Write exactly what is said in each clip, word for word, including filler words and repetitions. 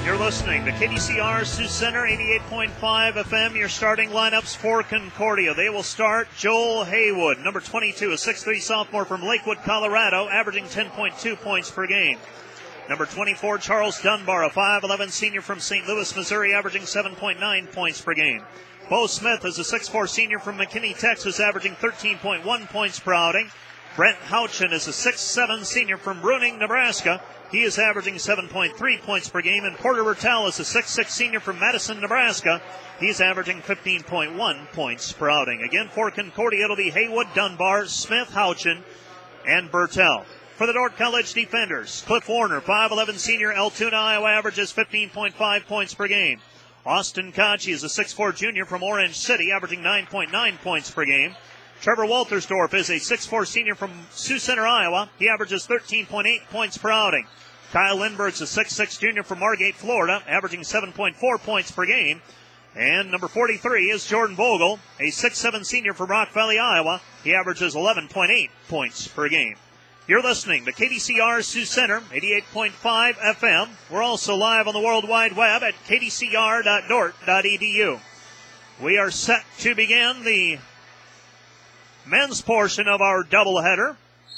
You're listening to K D C R Sioux Center, eighty-eight point five F M. Your starting lineups for Concordia. They will start Joel Haywood, number twenty-two, a six three sophomore from Lakewood, Colorado, averaging ten point two points per game. Number twenty-four, Charles Dunbar, a five eleven senior from Saint Louis, Missouri, averaging seven point nine points per game. Bo Smith is a six four senior from McKinney, Texas, averaging thirteen point one points per outing. Brent Houchin is a six seven senior from Bruning, Nebraska. He is averaging seven point three points per game. And Porter Bertel is a six six senior from Madison, Nebraska. He's averaging fifteen point one points per outing. Again, for Concordia, it'll be Haywood, Dunbar, Smith, Houchin, and Bertel. For the Dordt College defenders, Cliff Warner, five eleven senior, Altoona, Iowa, averages fifteen point five points per game. Austin Kachi is a six four junior from Orange City, averaging nine point nine points per game. Trevor Waltersdorf is a six four senior from Sioux Center, Iowa. He averages thirteen point eight points per outing. Kyle Lindberg's a six six junior from Margate, Florida, averaging seven point four points per game. And number forty-three is Jordan Vogel, a six seven senior from Rock Valley, Iowa. He averages eleven point eight points per game. You're listening to K D C R Sioux Center, eighty-eight point five F M. We're also live on the World Wide Web at k d c r dot dort dot e d u. We are set to begin the men's portion of our doubleheader.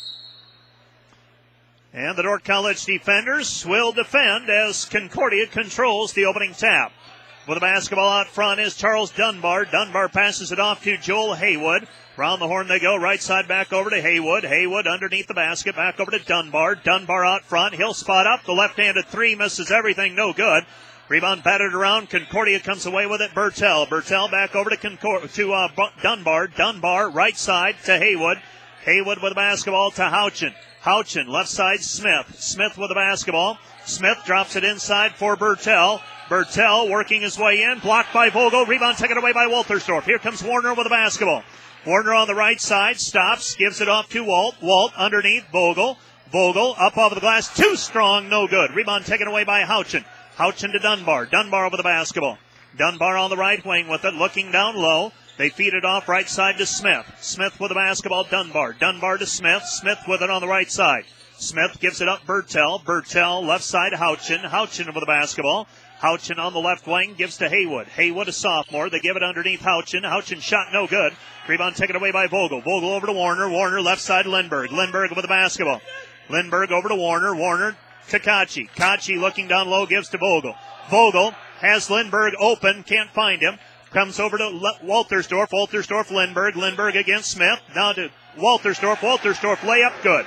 And the Dordt College defenders will defend as Concordia controls the opening tap. With the basketball out front is Charles Dunbar. Dunbar passes it off to Joel Haywood. Round the horn they go, right side back over to Haywood. Haywood underneath the basket, back over to Dunbar. Dunbar out front, he'll spot up. The left-handed three misses everything, no good. Rebound battered around. Concordia comes away with it. Bertel. Bertel back over to Concord, to uh, Dunbar. Dunbar right side to Haywood. Haywood with the basketball to Houchin. Houchin left side Smith. Smith with the basketball. Smith drops it inside for Bertel. Bertel working his way in. Blocked by Vogel. Rebound taken away by Waltersdorf. Here comes Warner with the basketball. Warner on the right side. Stops. Gives it off to Walt. Walt underneath Vogel. Vogel up over the glass. Too strong. No good. Rebound taken away by Houchin. Houchin to Dunbar. Dunbar over the basketball. Dunbar on the right wing with it. Looking down low. They feed it off right side to Smith. Smith with the basketball. Dunbar. Dunbar to Smith. Smith with it on the right side. Smith gives it up. Bertel. Bertel left side. Houchin. Houchin with the basketball. Houchin on the left wing gives to Haywood. Haywood a sophomore. They give it underneath Houchin. Houchin shot no good. Rebound taken away by Vogel. Vogel over to Warner. Warner left side Lindbergh. Lindbergh with the basketball. Lindbergh over to Warner. Warner to Kachi. Kachi looking down low gives to Vogel. Vogel has Lindbergh open. Can't find him. Comes over to Le- Waltersdorf. Waltersdorf, Lindbergh. Lindbergh against Smith. Now to Waltersdorf. Waltersdorf layup good.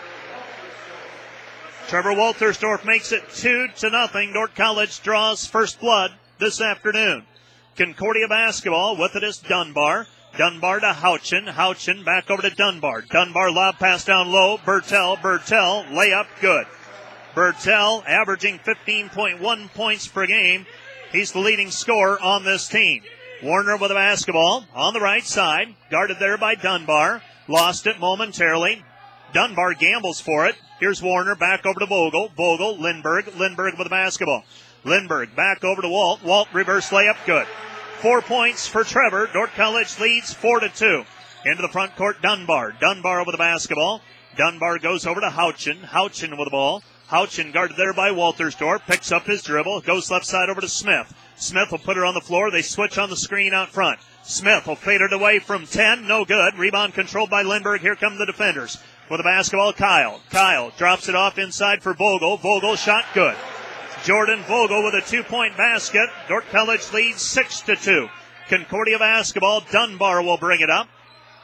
Trevor Waltersdorf makes it two to nothing. Dordt College draws first blood this afternoon. Concordia basketball with it is Dunbar. Dunbar to Houchin. Houchin back over to Dunbar. Dunbar lob pass down low. Bertel. Bertel layup good. Bertel averaging fifteen point one points per game. He's the leading scorer on this team. Warner with the basketball on the right side. Guarded there by Dunbar. Lost it momentarily. Dunbar gambles for it. Here's Warner back over to Vogel. Vogel, Lindbergh. Lindbergh with the basketball. Lindbergh back over to Walt. Walt reverse layup good. Four points for Trevor. Dordt College leads four to two. Into the front court, Dunbar. Dunbar over the basketball. Dunbar goes over to Houchin. Houchin with the ball. Houchin guarded there by Waltersdorf. Picks up his dribble. Goes left side over to Smith. Smith will put her on the floor. They switch on the screen out front. Smith will fade it away from ten. No good. Rebound controlled by Lindbergh. Here come the defenders. With the basketball, Kyle. Kyle drops it off inside for Vogel. Vogel shot good. Jordan Vogel with a two-point basket. Dordt College leads six to two. Concordia basketball. Dunbar will bring it up.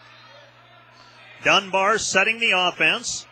Dunbar setting the offense.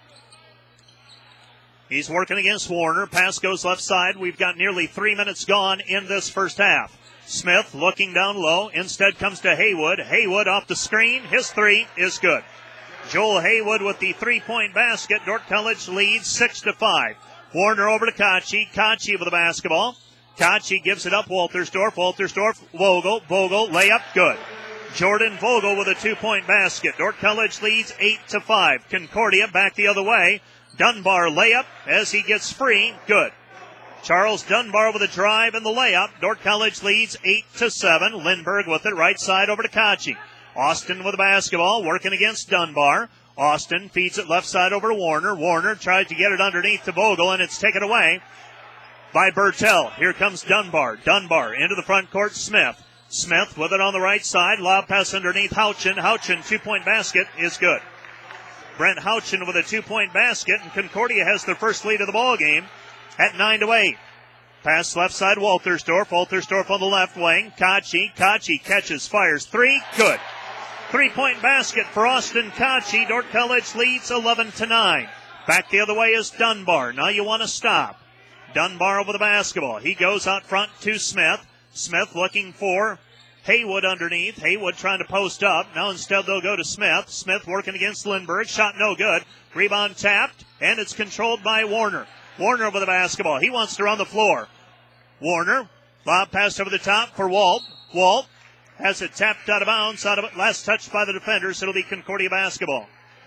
He's working against Warner. Pass goes left side. We've got nearly three minutes gone in this first half. Smith looking down low. Instead comes to Haywood. Haywood off the screen. His three is good. Joel Haywood with the three-point basket. Dordt College leads six to five. Warner over to Kachi. Kachi with the basketball. Kachi gives it up. Waltersdorf. Waltersdorf. Vogel. Vogel. Layup good. Jordan Vogel with a two-point basket. Dordt College leads eight to five. Concordia back the other way. Dunbar layup as he gets free. Good. Charles Dunbar with a drive and the layup. Dordt College leads eight to seven. Lindbergh with it right side over to Kachi. Austin with the basketball working against Dunbar. Austin feeds it left side over to Warner. Warner tried to get it underneath to Vogel and it's taken away by Bertel. Here comes Dunbar. Dunbar into the front court. Smith. Smith with it on the right side. Lob pass underneath Houchin. Houchin, two-point basket is good. Brent Houchin with a two-point basket, and Concordia has their first lead of the ball game at nine to eight. Pass left side, Waltersdorf. Waltersdorf on the left wing. Kachi. Kachi catches, fires. Three. Good. Three-point basket for Austin Kachi. Dordt College leads eleven to nine. Back the other way is Dunbar. Now you want to stop. Dunbar over the basketball. He goes out front to Smith. Smith looking for Haywood underneath. Haywood trying to post up. Now instead they'll go to Smith. Smith working against Lindbergh. Shot no good. Rebound tapped, and it's controlled by Warner. Warner over the basketball. He wants to run the floor. Warner. Lob pass over the top for Walt. Walt has it tapped out of bounds. Out of it. Last touch by the defenders. It'll be Concordia basketball.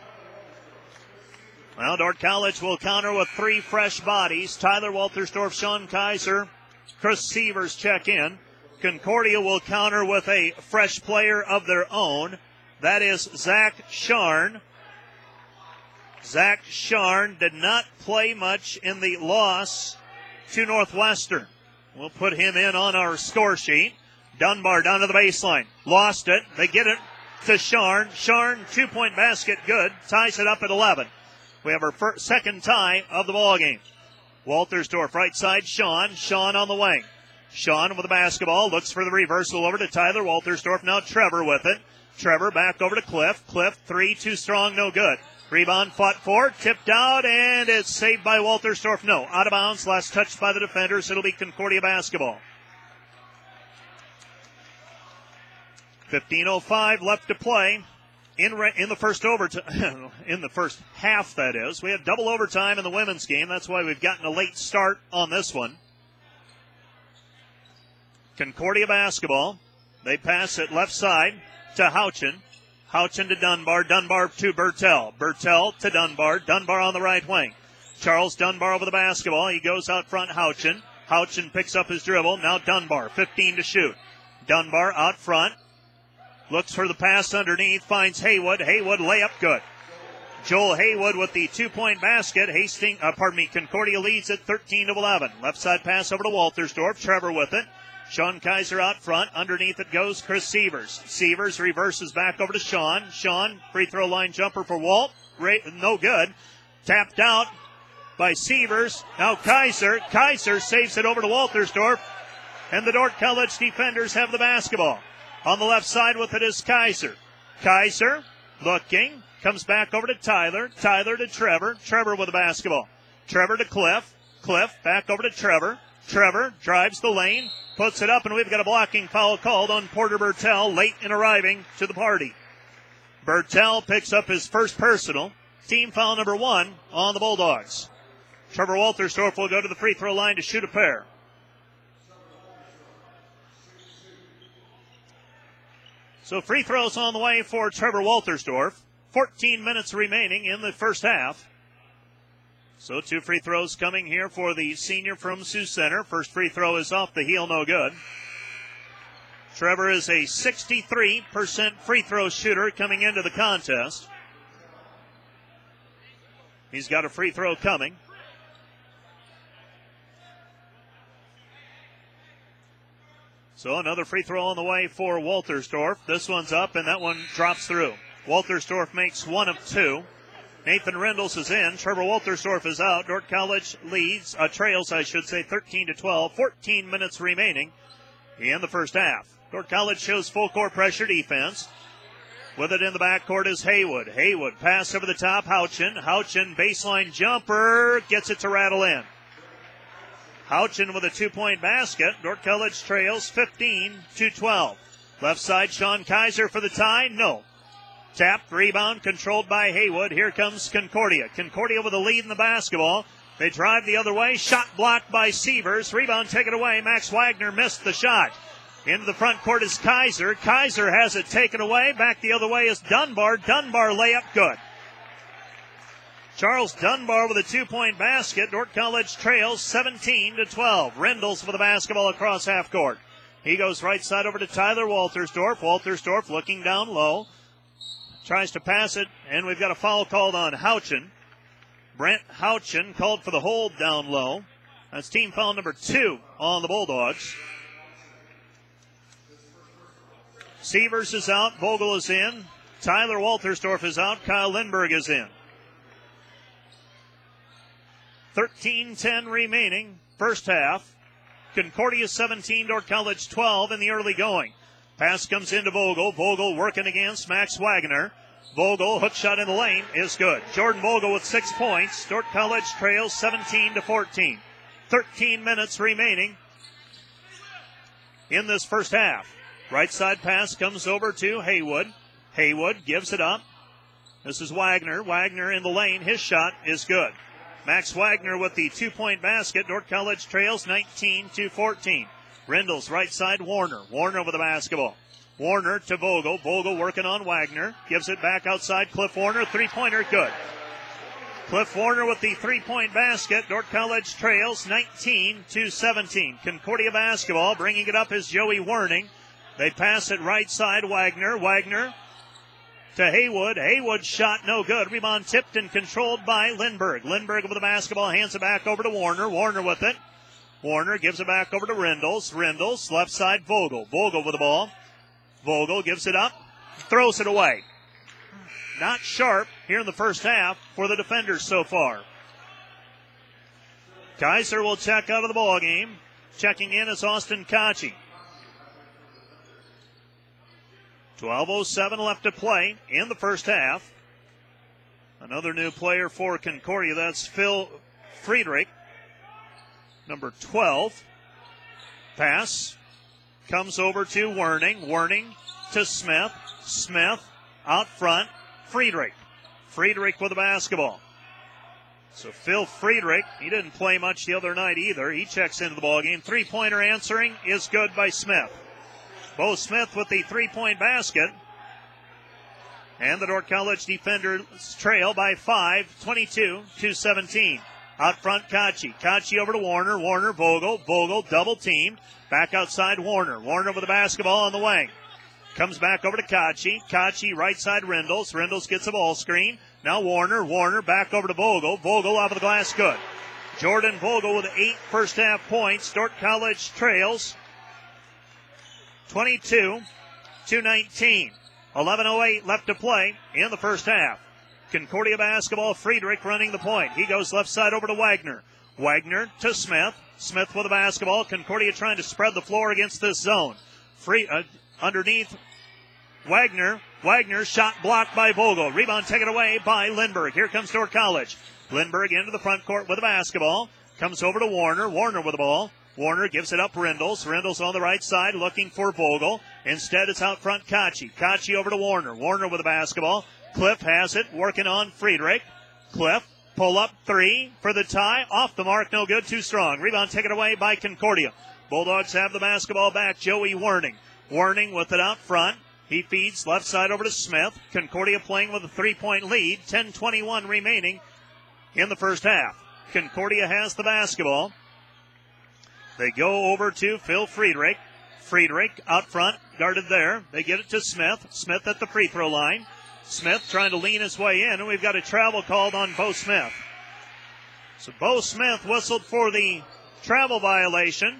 Well, Dordt College will counter with three fresh bodies. Tyler Waltersdorf, Sean Kaiser, Chris Sievers check in. Concordia will counter with a fresh player of their own. That is Zach Sharn. Zach Sharn did not play much in the loss to Northwestern. We'll put him in on our score sheet. Dunbar down to the baseline. Lost it. They get it to Sharn. Sharn, two-point basket, good. Ties it up at eleven. We have our first, second tie of the ball game. Waltersdorf, right side, Sean. Sean on the wing. Sean with the basketball, looks for the reversal over to Tyler Waltersdorf. Now Trevor with it. Trevor back over to Cliff. Cliff, three, too strong, no good. Rebound fought for, tipped out, and it's saved by Waltersdorf. No, out of bounds, last touch by the defenders. It'll be Concordia basketball. fifteen oh five left to play. In re- in the first overtime, in the first half, that is. We had double overtime in the women's game. That's why we've gotten a late start on this one. Concordia basketball. They pass it left side to Houchin. Houchin to Dunbar. Dunbar to Bertel. Bertel to Dunbar. Dunbar on the right wing. Charles Dunbar over the basketball. He goes out front, Houchin. Houchin picks up his dribble. Now Dunbar, fifteen to shoot. Dunbar out front. Looks for the pass underneath, finds Haywood. Haywood layup good. Joel Haywood with the two-point basket. Hastings, uh, pardon me, Concordia leads at thirteen to eleven. Left side pass over to Waltersdorf. Trevor with it. Sean Kaiser out front. Underneath it goes Chris Sievers. Sievers reverses back over to Sean. Sean, free throw line jumper for Walt. Ray, no good. Tapped out by Sievers. Now Kaiser. Kaiser saves it over to Waltersdorf. And the Dordt College defenders have the basketball. On the left side with it is Kaiser. Kaiser looking. Comes back over to Tyler. Tyler to Trevor. Trevor with the basketball. Trevor to Cliff. Cliff back over to Trevor. Trevor drives the lane. Puts it up, and we've got a blocking foul called on Porter Bertel late in arriving to the party. Bertel picks up his first personal. Team foul number one on the Bulldogs. Trevor Waltersdorf will go to the free throw line to shoot a pair. So free throws on the way for Trevor Waltersdorf. fourteen minutes remaining in the first half. So two free throws coming here for the senior from Sioux Center. First free throw is off the heel, no good. Trevor is a sixty-three percent free throw shooter coming into the contest. He's got a free throw coming. So another free throw on the way for Waltersdorf. This one's up, and that one drops through. Waltersdorf makes one of two. Nathan Rendles is in. Trevor Waltersdorf is out. Dordt College leads, uh, trails, I should say, thirteen to twelve. fourteen minutes remaining in the first half. Dordt College shows full court pressure defense. With it in the backcourt is Haywood. Haywood pass over the top. Houchin. Houchin baseline jumper. Gets it to rattle in. Houchin with a two-point basket. Dordt College trails fifteen to twelve. Left side, Sean Kaiser for the tie. No. Tapped, rebound, controlled by Haywood. Here comes Concordia. Concordia with a lead in the basketball. They drive the other way. Shot blocked by Sievers. Rebound taken away. Max Wagner missed the shot. Into the front court is Kaiser. Kaiser has it taken away. Back the other way is Dunbar. Dunbar layup good. Charles Dunbar with a two-point basket. Dordt College trails seventeen to twelve. Rendles with the basketball across half court. He goes right side over to Tyler Waltersdorf. Waltersdorf looking down low. Tries to pass it, and we've got a foul called on Houchin. Brent Houchin called for the hold down low. That's team foul number two on the Bulldogs. Sievers is out. Vogel is in. Tyler Waltersdorf is out. Kyle Lindberg is in. thirteen ten remaining. First half. Concordia seventeen, Dordt College twelve in the early going. Pass comes into Vogel. Vogel working against Max Wagner. Vogel, hook shot in the lane is good. Jordan Vogel with six points. Dordt College trails seventeen to fourteen. thirteen minutes remaining in this first half. Right side pass comes over to Haywood. Haywood gives it up. This is Wagner. Wagner in the lane. His shot is good. Max Wagner with the two-point basket. Dordt College trails nineteen to fourteen. Rendell's right side, Warner. Warner with the basketball. Warner to Vogel. Vogel working on Wagner. Gives it back outside. Cliff Warner. Three-pointer good. Cliff Warner with the three-point basket. Dordt College trails nineteen to seventeen. Concordia basketball. Bringing it up is Joey Werning. They pass it right side. Wagner. Wagner to Haywood. Haywood shot no good. Rebound tipped and controlled by Lindberg. Lindberg with the basketball. Hands it back over to Warner. Warner with it. Warner gives it back over to Rendels. Rendels, left side, Vogel. Vogel with the ball. Vogel gives it up, throws it away. Not sharp here in the first half for the defenders so far. Kaiser will check out of the ball game. Checking in is Austin Kachi. twelve oh seven left to play in the first half. Another new player for Concordia, that's Phil Friedrich. Number twelve. Pass comes over to Werning. Werning to Smith. Smith out front. Friedrich. Friedrich with the basketball. So Phil Friedrich, he didn't play much the other night either. He checks into the ballgame. Three-pointer answering is good by Smith. Bo Smith with the three-point basket. And the Dordt College defenders trail by five, twenty-two to seventeen. Out front, Kachi. Kachi over to Warner. Warner, Vogel. Vogel double teamed. Back outside, Warner. Warner with the basketball on the wing. Comes back over to Kachi. Kachi right side, Rendels. Rendels gets a ball screen. Now Warner. Warner back over to Vogel. Vogel off of the glass, good. Jordan Vogel with eight first half points. Dordt College trails twenty-two to nineteen. eleven oh eight left to play in the first half. Concordia basketball, Friedrich running the point. He goes left side over to Wagner. Wagner to Smith. Smith with the basketball. Concordia trying to spread the floor against this zone. Free uh, underneath Wagner. Wagner shot blocked by Vogel. Rebound taken away by Lindberg. Here comes Dordt College. Lindberg into the front court with the basketball. Comes over to Warner. Warner with the ball. Warner gives it up Rendels. Rendels on the right side looking for Vogel. Instead it's out front Kachi. Kachi over to Warner. Warner with the basketball. Cliff has it, working on Friedrich. Cliff, pull up three for the tie. Off the mark, no good, too strong. Rebound taken away by Concordia. Bulldogs have the basketball back. Joey Werning. Werning with it out front. He feeds left side over to Smith. Concordia playing with a three-point lead. ten twenty-one remaining in the first half. Concordia has the basketball. They go over to Phil Friedrich. Friedrich out front, guarded there. They get it to Smith. Smith at the free throw line. Smith trying to lean his way in, and we've got a travel called on Bo Smith. So Bo Smith whistled for the travel violation.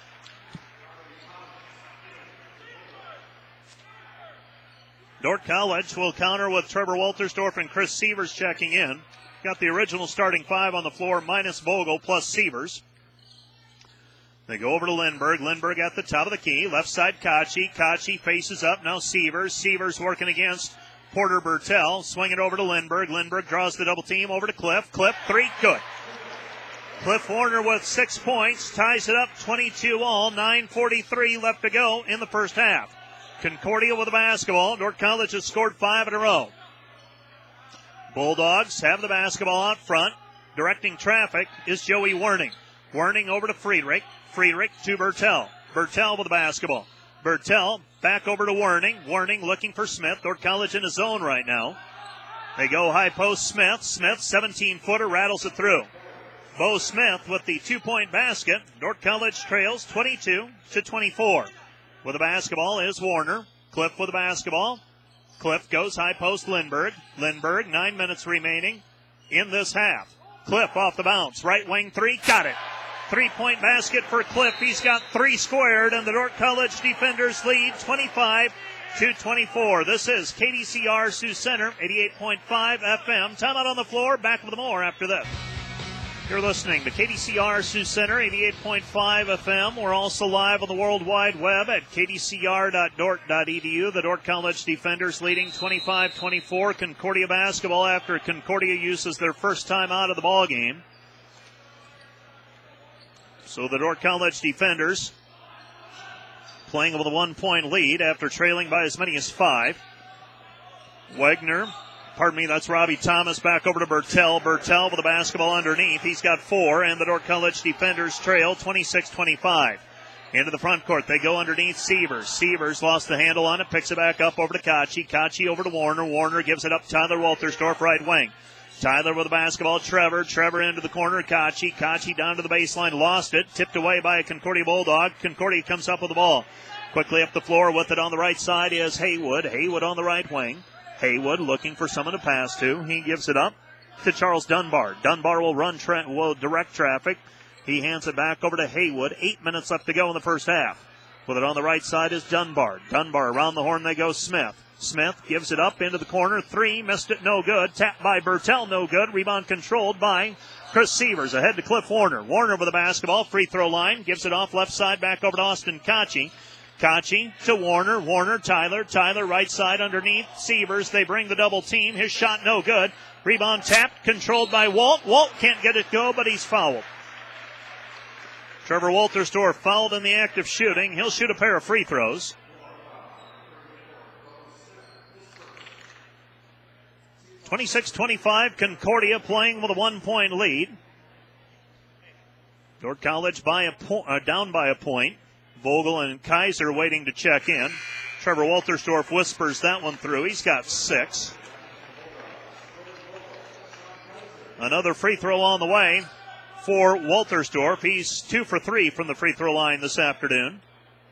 Dordt College will counter with Trevor Waltersdorf and Chris Sievers checking in. Got the original starting five on the floor, minus Vogel plus Sievers. They go over to Lindberg. Lindberg at the top of the key. Left side, Kachi. Kachi faces up. Now Sievers. Sievers working against Porter Bertel. Swing it over to Lindberg. Lindberg draws the double team over to Cliff. Cliff, three, good. Cliff Warner with six points. Ties it up twenty-two all. nine forty-three left to go in the first half. Concordia with the basketball. Dordt College has scored five in a row. Bulldogs have the basketball out front. Directing traffic is Joey Werning. Werning over to Friedrich. Friedrich to Bertel. Bertel with the basketball. Bertel back over to Werning. Werning looking for Smith. Dordt College in a zone right now. They go high post Smith. Smith, seventeen-footer, rattles it through. Bo Smith with the two-point basket. Dordt College trails twenty-two to twenty-four. With the basketball is Warner. Cliff with the basketball. Cliff goes high post Lindberg. Lindberg, nine minutes remaining in this half. Cliff off the bounce. Right wing three. Got it. Three-point basket for Cliff. He's got three squared, and the Dordt College defenders lead twenty-five to twenty-four. This is K D C R Sioux Center, eighty-eight point five F M. Timeout on the floor. Back with more after this. You're listening to K D C R Sioux Center, eighty-eight point five F M. We're also live on the World Wide Web at k d c r dot dort dot e d u. The Dordt College defenders leading twenty-five twenty-four. Concordia basketball after Concordia uses their first time out of the ball game. So the Dordt College defenders playing with a one-point lead after trailing by as many as five. Wagner. Pardon me, that's Robbie Thomas back over to Bertel. Bertel with the basketball underneath. He's got four, and the Dordt College defenders trail twenty-six twenty-five. Into the front court. They go underneath Sievers. Sievers lost the handle on it, picks it back up over to Kachi. Kachi over to Warner. Warner gives it up Tyler Waltersdorf, right wing. Tyler with the basketball. Trevor. Trevor into the corner. Kachi. Kachi down to the baseline. Lost it. Tipped away by a Concordia Bulldog. Concordia comes up with the ball. Quickly up the floor with it on the right side is Haywood. Haywood on the right wing. Haywood looking for someone to pass to. He gives it up to Charles Dunbar. Dunbar will run, tra- will direct traffic. He hands it back over to Haywood. Eight minutes left to go in the first half. With it on the right side is Dunbar. Dunbar around the horn they go Smith. Smith gives it up into the corner. Three, missed it, no good. Tapped by Bertel, no good. Rebound controlled by Chris Sievers. Ahead to Cliff Warner. Warner with the basketball. Free throw line. Gives it off left side back over to Austin Kachi. Kachi to Warner. Warner, Tyler. Tyler right side underneath. Sievers, they bring the double team. His shot no good. Rebound tapped, controlled by Walt. Walt can't get it go, but he's fouled. Trevor Waltersdorf fouled in the act of shooting. He'll shoot a pair of free throws. twenty-six twenty-five, Concordia playing with a one-point lead. Dordt College by a po- uh, down by a point. Vogel and Kaiser waiting to check in. Trevor Waltersdorf whispers that one through. He's got six. Another free throw on the way for Waltersdorf. He's two for three from the free throw line this afternoon.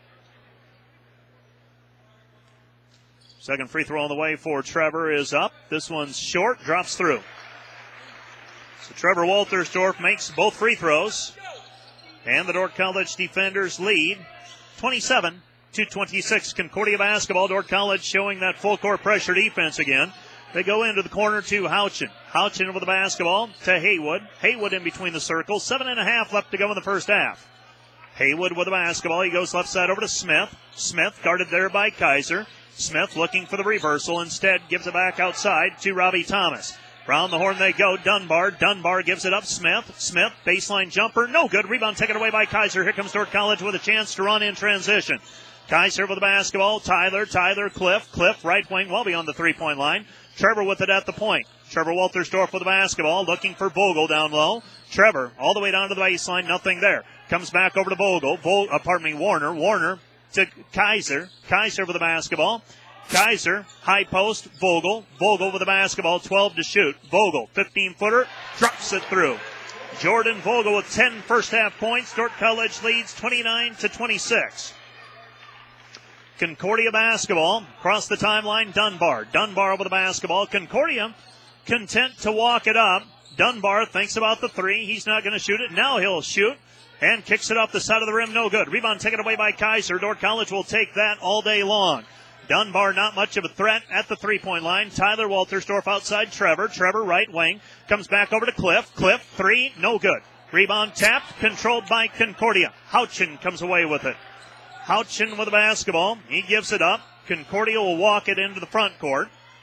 Second free throw on the way for Trevor is up. This one's short, drops through. So Trevor Waltersdorf makes both free throws. And the Dordt College defenders lead twenty-seven to twenty-six. Concordia basketball. Dordt College showing that full court pressure defense again. They go into the corner to Houchin. Houchin with the basketball to Haywood. Haywood in between the circles. Seven and a half left to go in the first half. Haywood with the basketball. He goes left side over to Smith. Smith guarded there by Kaiser. Smith looking for the reversal. Instead gives it back outside to Robbie Thomas. Round the horn they go. Dunbar. Dunbar gives it up. Smith. Smith. Baseline jumper. No good. Rebound taken away by Kaiser. Here comes Dordt College with a chance to run in transition. Kaiser with the basketball. Tyler. Tyler. Cliff. Cliff right wing well beyond the three-point line. Trevor with it at the point. Trevor Waltersdorf with the basketball. Looking for Vogel down low. Trevor all the way down to the baseline. Nothing there. Comes back over to Vogel. Vogel uh, pardon me, Warner. Warner to Kaiser. Kaiser with the basketball. Kaiser, high post, Vogel. Vogel with the basketball, twelve to shoot. Vogel, fifteen-footer, drops it through. Jordan Vogel with ten first-half points. Dordt College leads twenty-nine to twenty-six. Concordia basketball, across the timeline, Dunbar. Dunbar with the basketball. Concordia content to walk it up. Dunbar thinks about the three. He's not going to shoot it. Now he'll shoot and kicks it off the side of the rim. No good. Rebound taken away by Kaiser. Dordt College will take that all day long. Dunbar not much of a threat at the three-point line. Tyler Waltersdorf outside Trevor. Trevor right wing. Comes back over to Cliff. Cliff, three, no good. Rebound tapped, controlled by Concordia. Houchin comes away with it. Houchin with the basketball. He gives it up. Concordia will walk it into the front court.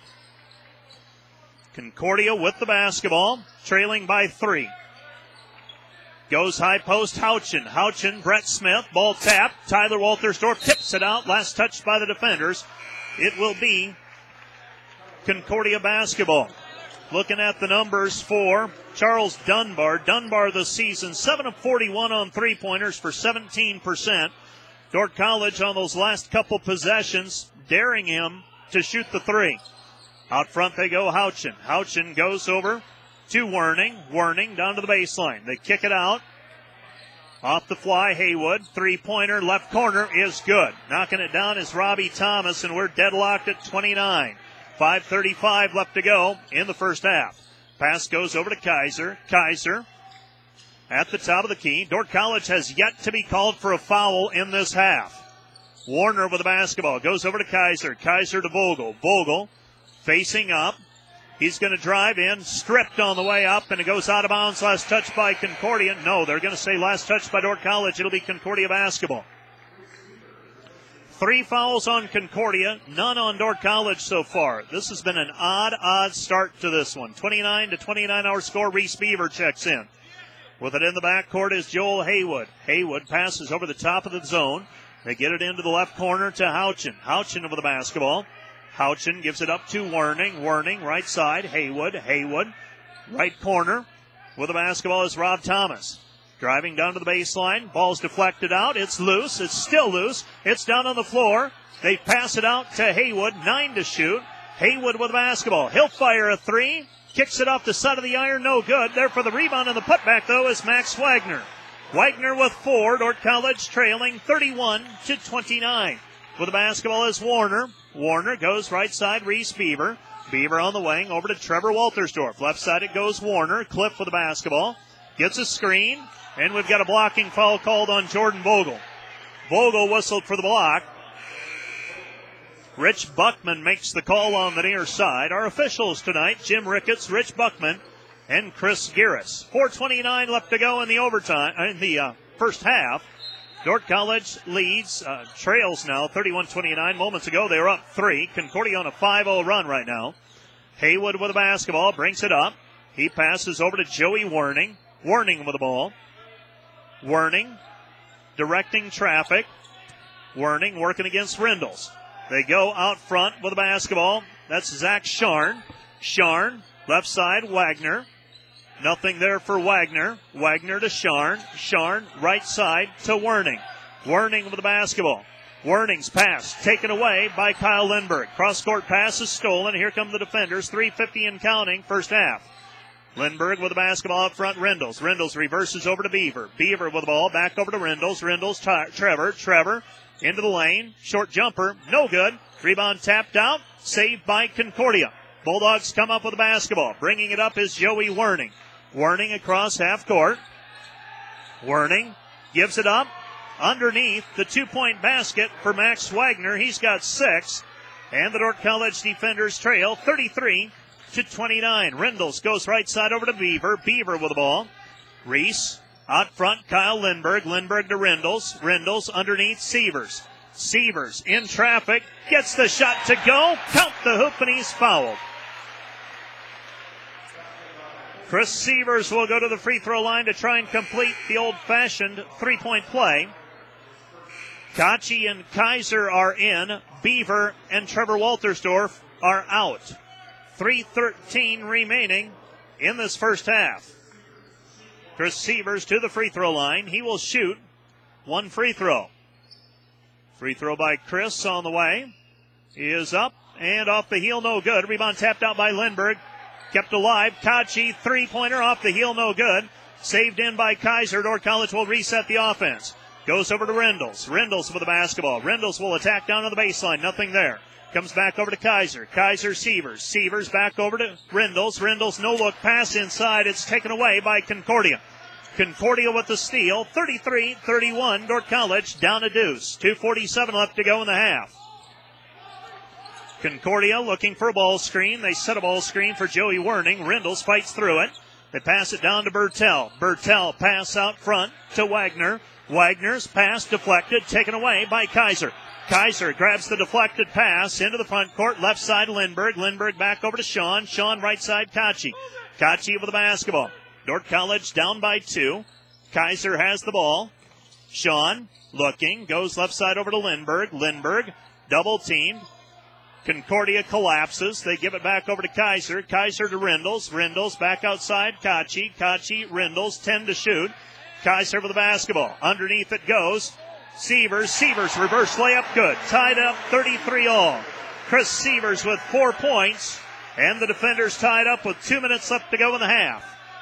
Concordia with the basketball, trailing by three. Goes high post, Houchin. Houchin, Brett Smith, ball tapped. Tyler Waltersdorf tips it out. Last touch by the defenders. It will be Concordia basketball. Looking at the numbers for Charles Dunbar. Dunbar this season, seven of forty-one on three-pointers for seventeen percent. Dordt College on those last couple possessions, daring him to shoot the three. Out front they go, Houchin. Houchin goes over to Werning. Werning down to the baseline. They kick it out. Off the fly, Haywood. Three-pointer, left corner is good. Knocking it down is Robbie Thomas, and we're deadlocked at twenty-nine. five thirty-five left to go in the first half. Pass goes over to Kaiser. Kaiser at the top of the key. Dordt College has yet to be called for a foul in this half. Warner with the basketball. Goes over to Kaiser. Kaiser to Vogel. Vogel facing up. He's going to drive in. Stripped on the way up, and it goes out of bounds. Last touch by Concordia. No, they're going to say last touch by Dordt College. It'll be Concordia basketball. Three fouls on Concordia, none on Dordt College so far. This has been an odd, odd start to this one. twenty-nine to twenty-nine our score. Reese Beaver checks in. With it in the backcourt is Joel Haywood. Haywood passes over the top of the zone. They get it into the left corner to Houchin. Houchin over the basketball. Houchin gives it up to Werning. Werning, right side. Haywood. Haywood, right corner. With the basketball is Rob Thomas. Driving down to the baseline. Ball's deflected out. It's loose. It's still loose. It's down on the floor. They pass it out to Haywood. Nine to shoot. Haywood with the basketball. He'll fire a three. Kicks it off the side of the iron. No good. There for the rebound and the putback, though, is Max Wagner. Wagner with four. Dordt College trailing thirty-one to twenty-nine. With the basketball is Warner. Warner goes right side. Reese Beaver. Beaver on the wing over to Trevor Waltersdorf. Left side it goes Warner. Cliff with the basketball. Gets a screen. And we've got a blocking foul called on Jordan Vogel. Vogel whistled for the block. Rich Buckman makes the call on the near side. Our officials tonight, Jim Ricketts, Rich Buckman, and Chris Garris. four twenty-nine left to go in the overtime, in the uh, first half. Dordt College leads, uh, trails now thirty-one twenty-nine. Moments ago they were up three. Concordia on a five oh run right now. Haywood with the basketball, brings it up. He passes over to Joey Werning. Werning with the ball. Werning directing traffic. Werning working against Rindles. They go out front with the basketball. That's Zach Scharn. Scharn, left side, Wagner. Nothing there for Wagner. Wagner to Scharn. Scharn, right side to Werning. Werning with the basketball. Werning's pass taken away by Kyle Lindberg. Cross-court pass is stolen. Here come the defenders. three fifty and counting, first half. Lindberg with the basketball up front. Rindles. Rindles reverses over to Beaver. Beaver with the ball. Back over to Rindles. Rindles, t- Trevor. Trevor into the lane. Short jumper. No good. Rebound tapped out. Saved by Concordia. Bulldogs come up with the basketball. Bringing it up is Joey Werning. Werning across half court. Werning gives it up. Underneath the two-point basket for Max Wagner. He's got six. And the Dordt College defenders trail thirty-three to twenty-nine. Rindles goes right side over to Beaver. Beaver with the ball. Reese out front. Kyle Lindberg. Lindberg to Rindles. Rindles underneath Sievers. Sievers in traffic. Gets the shot to go. Count the hoop and he's fouled. Chris Sievers will go to the free throw line to try and complete the old-fashioned three-point play. Kachi and Kaiser are in. Beaver and Trevor Waltersdorf are out. three thirteen remaining in this first half. Chris Sievers to the free throw line. He will shoot one free throw. Free throw by Chris on the way. He is up and off the heel, no good. Rebound tapped out by Lindberg. Kept alive. Kachi, three-pointer off the heel, no good. Saved in by Kaiser. Dordt College will reset the offense. Goes over to Rindles. Rindles with the basketball. Rindles will attack down to the baseline. Nothing there. Comes back over to Kaiser. Kaiser, Sievers. Sievers back over to Rindles. Rindles, no-look pass inside. It's taken away by Concordia. Concordia with the steal. thirty-three thirty-one. Dordt College down a deuce. two forty-seven left to go in the half. Concordia looking for a ball screen. They set a ball screen for Joey Werning. Rindles fights through it. They pass it down to Bertel. Bertel pass out front to Wagner. Wagner's pass deflected, taken away by Kaiser. Kaiser grabs the deflected pass into the front court. Left side, Lindberg. Lindberg back over to Sean. Sean right side, Kachi. Kachi with the basketball. Dordt College down by two. Kaiser has the ball. Sean looking. Goes left side over to Lindberg. Lindberg double teamed. Concordia collapses. They give it back over to Kaiser. Kaiser to Rindles. Rindles back outside. Kachi. Kachi. Rindles. ten to shoot. Kaiser with the basketball. Underneath it goes. Sievers. Sievers reverse layup. Good. Tied up thirty-three all. Chris Sievers with four points. And the defenders tied up with two minutes left to go in the half.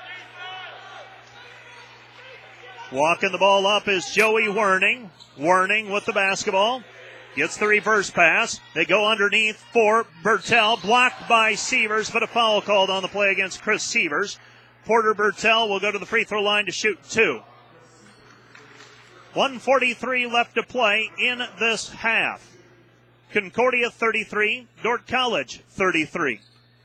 Walking the ball up is Joey Werning. Werning with the basketball. Gets the reverse pass. They go underneath for Bertel. Blocked by Sievers, but a foul called on the play against Chris Sievers. Porter Bertel will go to the free throw line to shoot two. one forty-three left to play in this half. Concordia thirty-three, Dordt College thirty-three.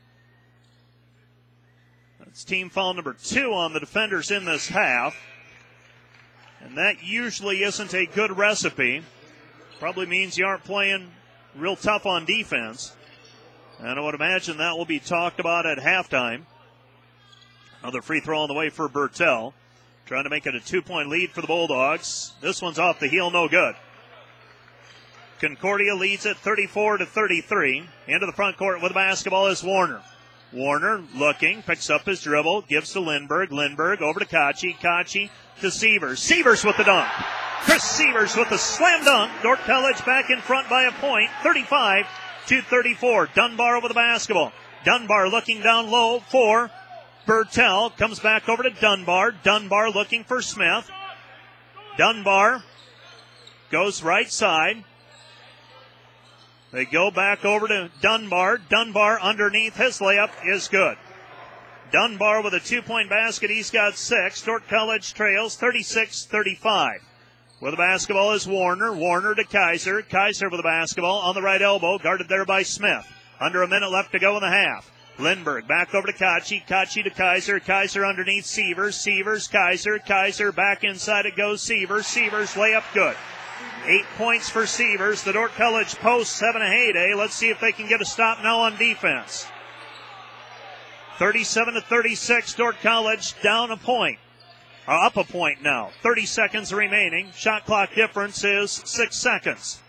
That's team foul number two on the defenders in this half. And that usually isn't a good recipe. Probably means you aren't playing real tough on defense. And I would imagine that will be talked about at halftime. Another free throw on the way for Bertel. Trying to make it a two-point lead for the Bulldogs. This one's off the heel, no good. Concordia leads it thirty-four to thirty-three. Into the front court with the basketball is Warner. Warner looking, picks up his dribble, gives to Lindbergh. Lindbergh over to Kachi. Kachi to Sievers. Sievers with the dunk. Chris Sievers with the slam dunk. Dordt College back in front by a point, thirty-five to thirty-four. Dunbar over the basketball. Dunbar looking down low for Bertel. Comes back over to Dunbar. Dunbar looking for Smith. Dunbar goes right side. They go back over to Dunbar. Dunbar underneath. His layup is good. Dunbar with a two-point basket. He's got six. Dordt College trails thirty-six thirty-five. With the basketball is Warner. Warner to Kaiser. Kaiser with the basketball on the right elbow. Guarded there by Smith. Under a minute left to go in the half. Lindbergh back over to Kachi. Kachi to Kaiser. Kaiser underneath Sievers. Sievers, Kaiser. Kaiser back inside it goes Sievers. Sievers layup good. Eight points for Sievers. The Dordt College posts having a heyday. Let's see if they can get a stop now on defense. thirty-seven to thirty-six. Dordt College down a point. Uh, up a point now. thirty seconds remaining. Shot clock difference is six seconds.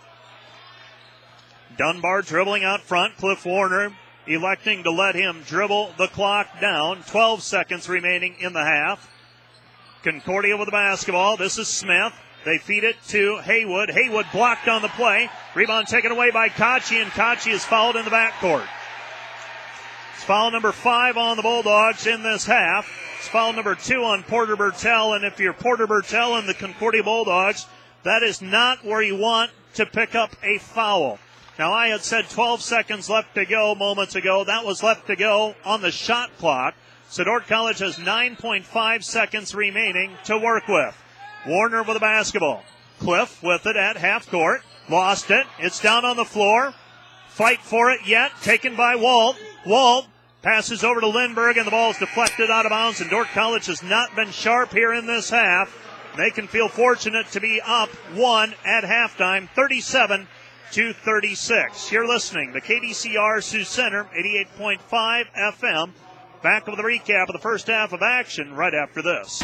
Dunbar dribbling out front. Cliff Warner electing to let him dribble the clock down. twelve seconds remaining in the half. Concordia with the basketball. This is Smith. They feed it to Haywood. Haywood blocked on the play. Rebound taken away by Kachi, and Kachi is fouled in the backcourt. It's foul number five on the Bulldogs in this half. It's foul number two on Porter Bertel, and if you're Porter Bertel and the Concordia Bulldogs, that is not where you want to pick up a foul. Now, I had said twelve seconds left to go moments ago. That was left to go on the shot clock. So Dordt College has nine point five seconds remaining to work with. Warner with the basketball. Cliff with it at half court. Lost it. It's down on the floor. Fight for it yet. Taken by Walt. Walt passes over to Lindbergh, and the ball is deflected out of bounds. And Dordt College has not been sharp here in this half. They can feel fortunate to be up one at halftime, thirty-seven to thirty-six. You're listening to K D C R Sioux Center, eighty-eight point five F M. Back with a recap of the first half of action right after this.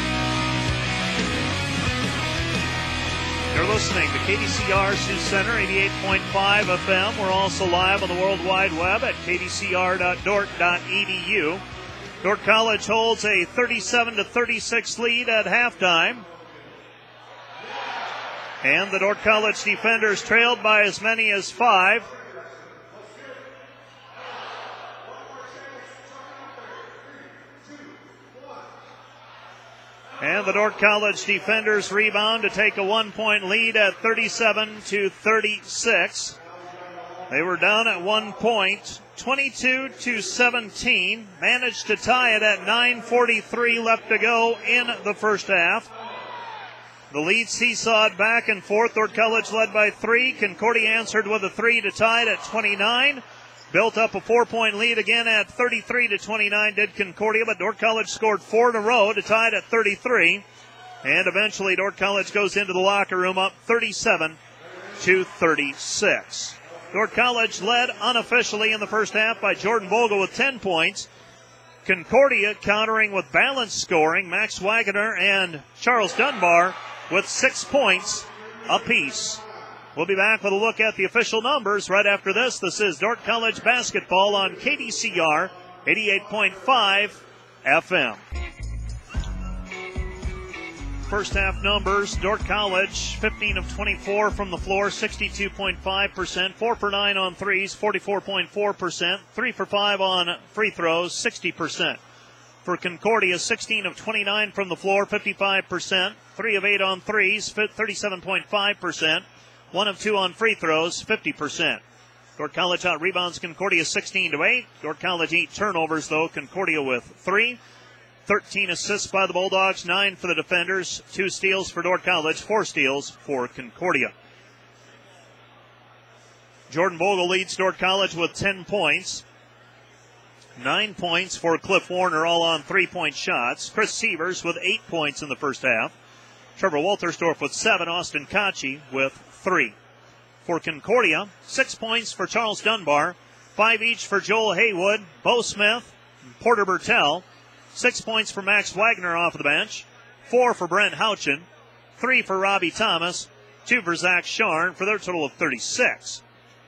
You're listening to K D C R Sioux Center, eighty-eight point five F M. We're also live on the World Wide Web at k d c r dot dort dot e d u. Dordt College holds a thirty-seven to thirty-six lead at halftime. And the Dordt College defenders trailed by as many as five. And the Dordt College defenders rebound to take a one-point lead at thirty-seven to thirty-six. They were down at one point, twenty-two to seventeen. Managed to tie it at nine forty-three left to go in the first half. The lead seesawed back and forth. Dordt College led by three. Concordia answered with a three to tie it at twenty-nine. Built up a four-point lead again at thirty-three to twenty-nine did Concordia, but Dordt College scored four in a row to tie it at thirty-three. And eventually Dordt College goes into the locker room up thirty-seven to thirty-six. Dordt College led unofficially in the first half by Jordan Vogel with ten points. Concordia countering with balanced scoring. Max Wagner and Charles Dunbar with six points apiece. We'll be back with a look at the official numbers right after this. This is Dordt College basketball on K D C R eighty-eight point five F M. First half numbers, Dordt College fifteen of twenty-four from the floor, sixty-two point five percent, four for nine on threes, forty-four point four percent, three for five on free throws, sixty percent. For Concordia, sixteen of twenty-nine from the floor, fifty-five percent, three of eight on threes, thirty-seven point five percent. One of two on free throws, fifty percent. Dordt College out rebounds Concordia sixteen to eight. Dordt College eight turnovers, though. Concordia with three. thirteen assists by the Bulldogs, nine for the defenders, two steals for Dordt College, four steals for Concordia. Jordan Vogel leads Dordt College with ten points. Nine points for Cliff Warner, all on three-point shots. Chris Sievers with eight points in the first half. Trevor Wolterstorff with seven. Austin Kochi with three. For Concordia, six points for Charles Dunbar. Five each for Joel Haywood, Bo Smith, and Porter Bertel. Six points for Max Wagner off of the bench. Four for Brent Houchin. Three for Robbie Thomas. Two for Zach Sharn for their total of thirty-six.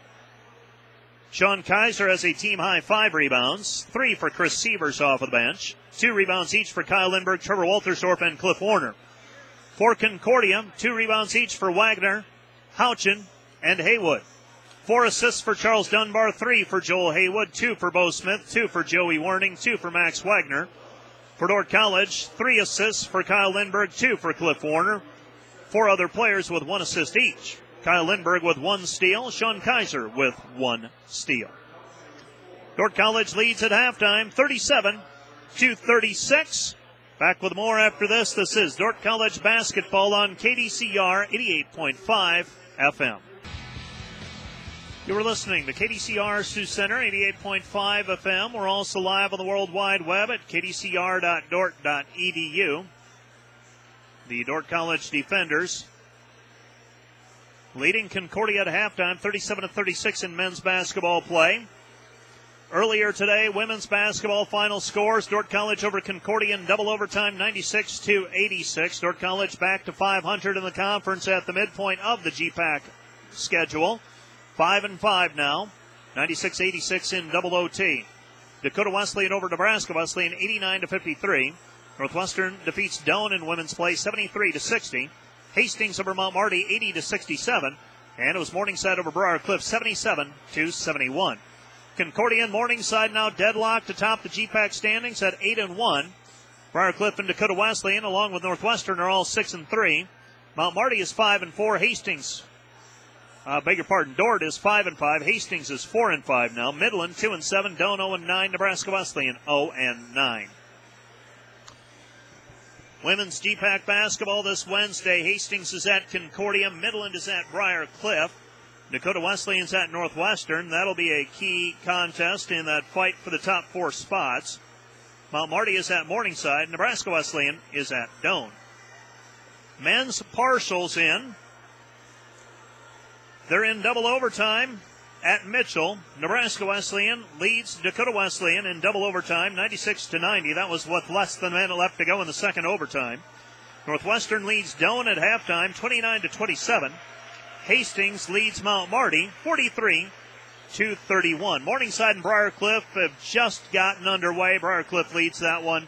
Sean Kaiser has a team-high five rebounds. Three for Chris Sievers off of the bench. Two rebounds each for Kyle Lindbergh, Trevor Wolterstorff, and Cliff Warner. For Concordia, two rebounds each for Wagner, Houchin, and Haywood. Four assists for Charles Dunbar, three for Joel Haywood, two for Bo Smith, two for Joey Warning, two for Max Wagner. For Dordt College, three assists for Kyle Lindbergh, two for Cliff Warner. Four other players with one assist each. Kyle Lindbergh with one steal, Sean Kaiser with one steal. Dordt College leads at halftime, thirty-seven to thirty-six. Back with more after this. This is Dordt College basketball on K D C R eighty-eight point five F M. You were listening to K D C R Sioux Center, eighty-eight point five F M. We're also live on the World Wide Web at k d c r dot dort dot e d u. The Dordt College defenders leading Concordia at halftime, thirty-seven to thirty-six in men's basketball play. Earlier today, women's basketball final scores: Dordt College over Concordia in double overtime, ninety-six to eighty-six. Dordt College back to five hundred in the conference at the midpoint of the G PAC schedule. Five and five now, ninety-six eighty-six in double O T. Dakota Wesleyan over Nebraska Wesleyan, eighty-nine to fifty-three. Northwestern defeats Doane in women's play, seventy-three to sixty. Hastings over Mount Marty, eighty to sixty-seven. And it was Morningside over Briar Cliff, seventy-seven to seventy-one. Concordia and Morningside now deadlocked atop the G PAC standings at eight and one. Briar Cliff and Dakota Wesleyan, along with Northwestern, are all six and three. Mount Marty is five and four. Hastings, uh, beg your pardon, Dordt is five and five. Hastings is four and five now. Midland two and seven. Doane oh and nine. Nebraska Wesleyan oh and nine. Women's G PAC basketball this Wednesday. Hastings is at Concordia. Midland is at Briar Cliff. Dakota Wesleyan's at Northwestern. That'll be a key contest in that fight for the top four spots. Mount Marty is at Morningside. Nebraska Wesleyan is at Doane. Men's partials in. They're in double overtime at Mitchell. Nebraska Wesleyan leads Dakota Wesleyan in double overtime, ninety-six to ninety. That was with less than a minute left to go in the second overtime. Northwestern leads Doane at halftime, twenty-nine to twenty-seven. Hastings leads Mount Marty, forty-three to thirty-one. Morningside and Briar Cliff have just gotten underway. Briar Cliff leads that one.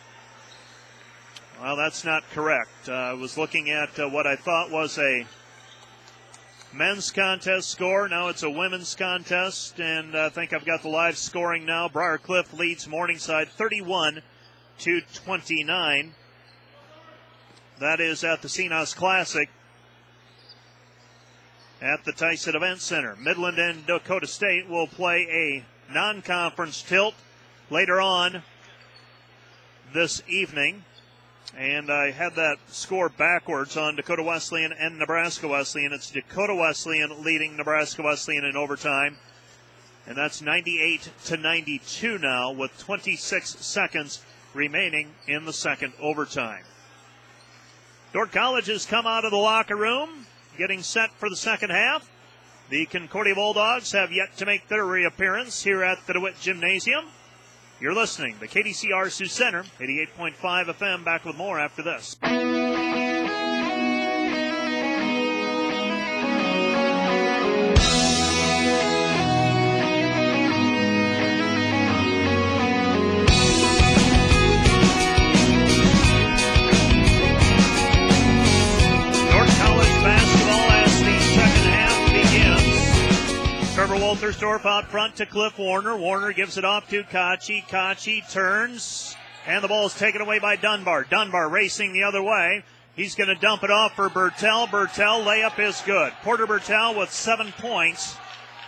Well, that's not correct. Uh, I was looking at uh, what I thought was a men's contest score. Now it's a women's contest, and I think I've got the live scoring now. Briar Cliff leads Morningside thirty-one to twenty-nine. That is at the C N O S Classic at the Tyson Event Center. Midland and Dakota State will play a non-conference tilt later on this evening. And I had that score backwards on Dakota Wesleyan and Nebraska Wesleyan. It's Dakota Wesleyan leading Nebraska Wesleyan in overtime. And that's ninety-eight to ninety-two now with twenty-six seconds remaining in the second overtime. Dordt College has come out of the locker room, getting set for the second half. The Concordia Bulldogs have yet to make their reappearance here at the DeWitt Gymnasium. You're listening to K D C R Sioux Center, eighty-eight point five F M. Back with more after this. Trevor Wolterstorff out front to Cliff Warner. Warner gives it off to Kochi. Kochi turns, and the ball is taken away by Dunbar. Dunbar racing the other way. He's going to dump it off for Bertel. Bertel layup is good. Porter Bertel with seven points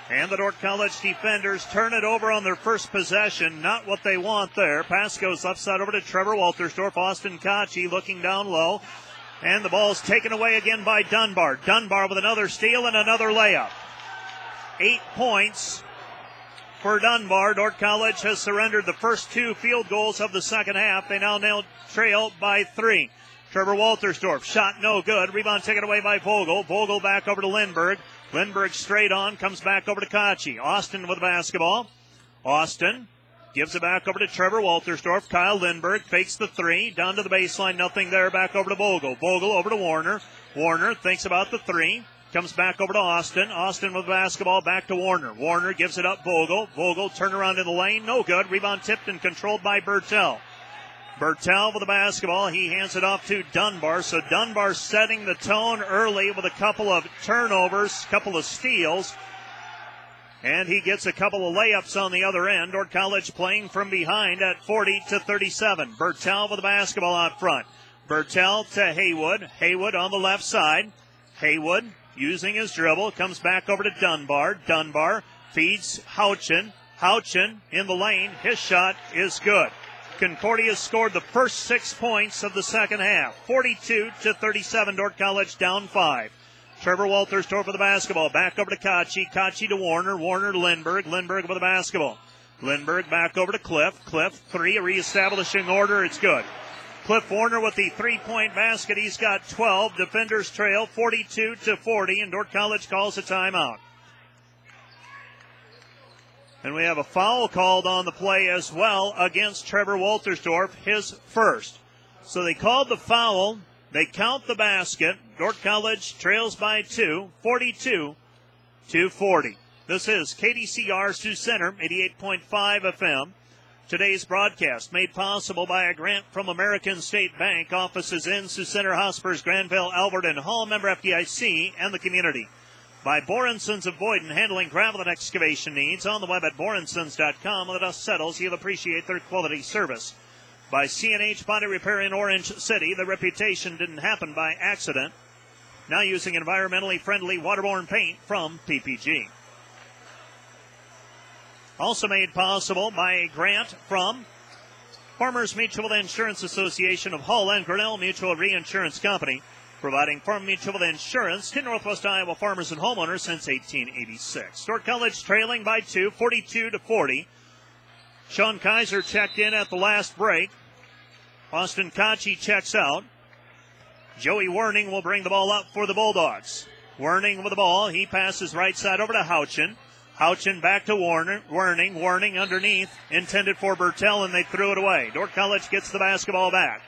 And the Dordt College defenders turn it over on their first possession. Not what they want there. Pass goes left side over to Trevor Waltersdorf. Austin Kochi looking down low. And the ball's taken away again by Dunbar. Dunbar with another steal and another layup. Eight points for Dunbar. Dordt College has surrendered the first two field goals of the second half. They now nail, trail by three. Trevor Waltersdorf, shot no good. Rebound taken away by Vogel. Vogel back over to Lindbergh. Lindbergh straight on, comes back over to Kochi. Austin with the basketball. Austin gives it back over to Trevor Waltersdorf. Kyle Lindbergh fakes the three. Down to the baseline, nothing there. Back over to Vogel. Vogel over to Warner. Warner thinks about the three. Comes back over to Austin. Austin with the basketball, back to Warner. Warner gives it up Vogel. Vogel turn around in the lane, no good. Rebound tipped and controlled by Bertel. Bertel with the basketball. He hands it off to Dunbar. So Dunbar setting the tone early with a couple of turnovers, couple of steals. And he gets a couple of layups on the other end. Dordt College playing from behind at forty to thirty-seven. Bertel with the basketball out front. Bertel to Haywood. Haywood on the left side. Haywood using his dribble. Comes back over to Dunbar. Dunbar feeds Houchin. Houchin in the lane. His shot is good. Concordia scored the first six points of the second half. forty-two to thirty-seven. Dordt College down five. Trevor Waltersdorf with the basketball. Back over to Kochi. Kochi to Warner. Warner to Lindbergh. Lindbergh with the basketball. Lindbergh back over to Cliff. Cliff, three, reestablishing order. It's good. Cliff Warner with the three-point basket. He's got twelve. Defenders trail forty-two to forty, and Dordt College calls a timeout. And we have a foul called on the play as well against Trevor Waltersdorf, his first. So they called the foul. They count the basket. Dordt College trails by two, forty-two to forty. This is K D C R Sioux Center, eighty-eight point five F M. Today's broadcast made possible by a grant from American State Bank. Offices in Sioux Center, Hospers, Granville, Albert, and Hall. Member F D I C and the community. By Borensons of Boyden, handling gravel and excavation needs. On the web at borensons dot com. When the dust settles, you'll appreciate their quality service. By C and H Body Repair in Orange City. The reputation didn't happen by accident. Now using environmentally friendly waterborne paint from P P G. Also made possible by a grant from Farmers Mutual Insurance Association of Hull and Grinnell Mutual Reinsurance Company, providing farm mutual insurance to Northwest Iowa farmers and homeowners since eighteen eighty-six. Dordt College trailing by two, forty-two to forty. Sean Kaiser checked in at the last break. Austin Kochi checks out. Joey Werning will bring the ball up for the Bulldogs. Werning with the ball. He passes right side over to Houchin. Houchin back to Warner. Werning. Werning underneath. Intended for Bertel, and they threw it away. Dordt College gets the basketball back.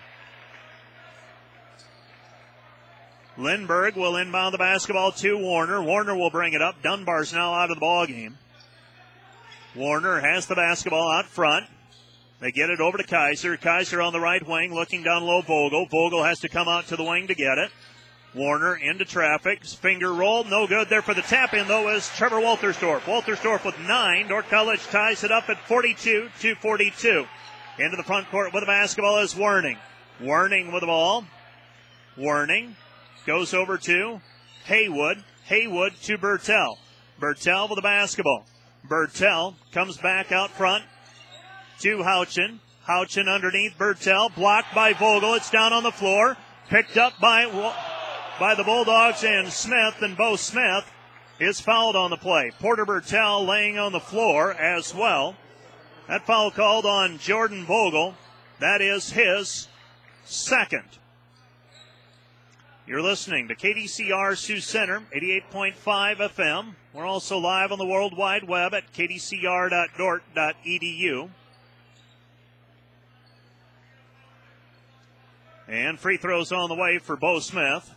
Lindbergh will inbound the basketball to Warner. Warner will bring it up. Dunbar's now out of the ballgame. Warner has the basketball out front. They get it over to Kaiser. Kaiser on the right wing looking down low Vogel. Vogel has to come out to the wing to get it. Warner into traffic. Finger roll. No good there for the tap in, though, is Trevor Waltersdorf. Waltersdorf with nine. Dordt College ties it up at forty-two to forty-two. Into the front court with the basketball is Werning. Werning with the ball. Werning goes over to Haywood. Haywood to Bertel. Bertel with the basketball. Bertel comes back out front to Houchin. Houchin underneath Bertel. Blocked by Vogel. It's down on the floor. Picked up by, by the Bulldogs and Smith. And Bo Smith is fouled on the play. Porter Bertel laying on the floor as well. That foul called on Jordan Vogel. That is his second. You're listening to K D C R Sioux Center, eighty-eight point five F M. We're also live on the World Wide Web at k d c r dot dort dot e d u. And free throws on the way for Bo Smith.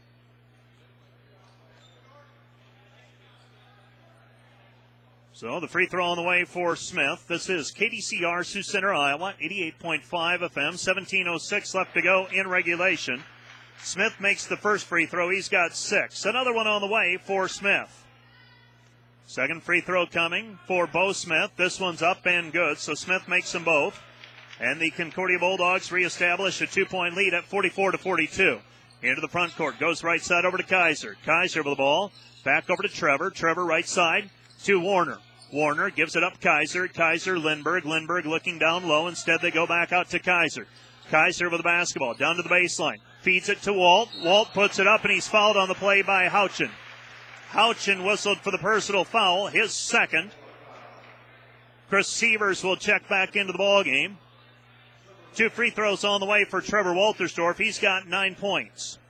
So the free throw on the way for Smith. This is K D C R Sioux Center, Iowa, eighty-eight point five F M, seventeen oh six left to go in regulation. Smith makes the first free throw. He's got six. Another one on the way for Smith. Second free throw coming for Bo Smith. This one's up and good, so Smith makes them both. And the Concordia Bulldogs reestablish a two-point lead at forty-four to forty-two. Into the front court. Goes right side over to Kaiser. Kaiser with the ball. Back over to Trevor. Trevor right side. to Warner. Warner gives it up Kaiser. Kaiser, Lindbergh. Lindbergh looking down low. Instead, they go back out to Kaiser. Kaiser with the basketball down to the baseline. Feeds it to Walt. Walt puts it up, and he's fouled on the play by Houchin. Houchin whistled for the personal foul, his second. Chris Sievers will check back into the ball game. Two free throws on the way for Trevor Waltersdorf. He's got nine points.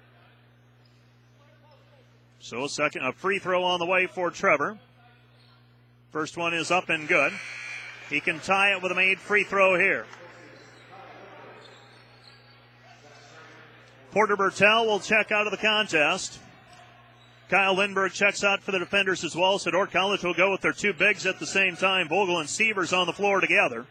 So a second, a free throw on the way for Trevor. First one is up and good. He can tie it with a made free throw here. Porter Bertel will check out of the contest. Kyle Lindbergh checks out for the defenders as well, so Dordt College will go with their two bigs at the same time. Vogel and Sievers on the floor together.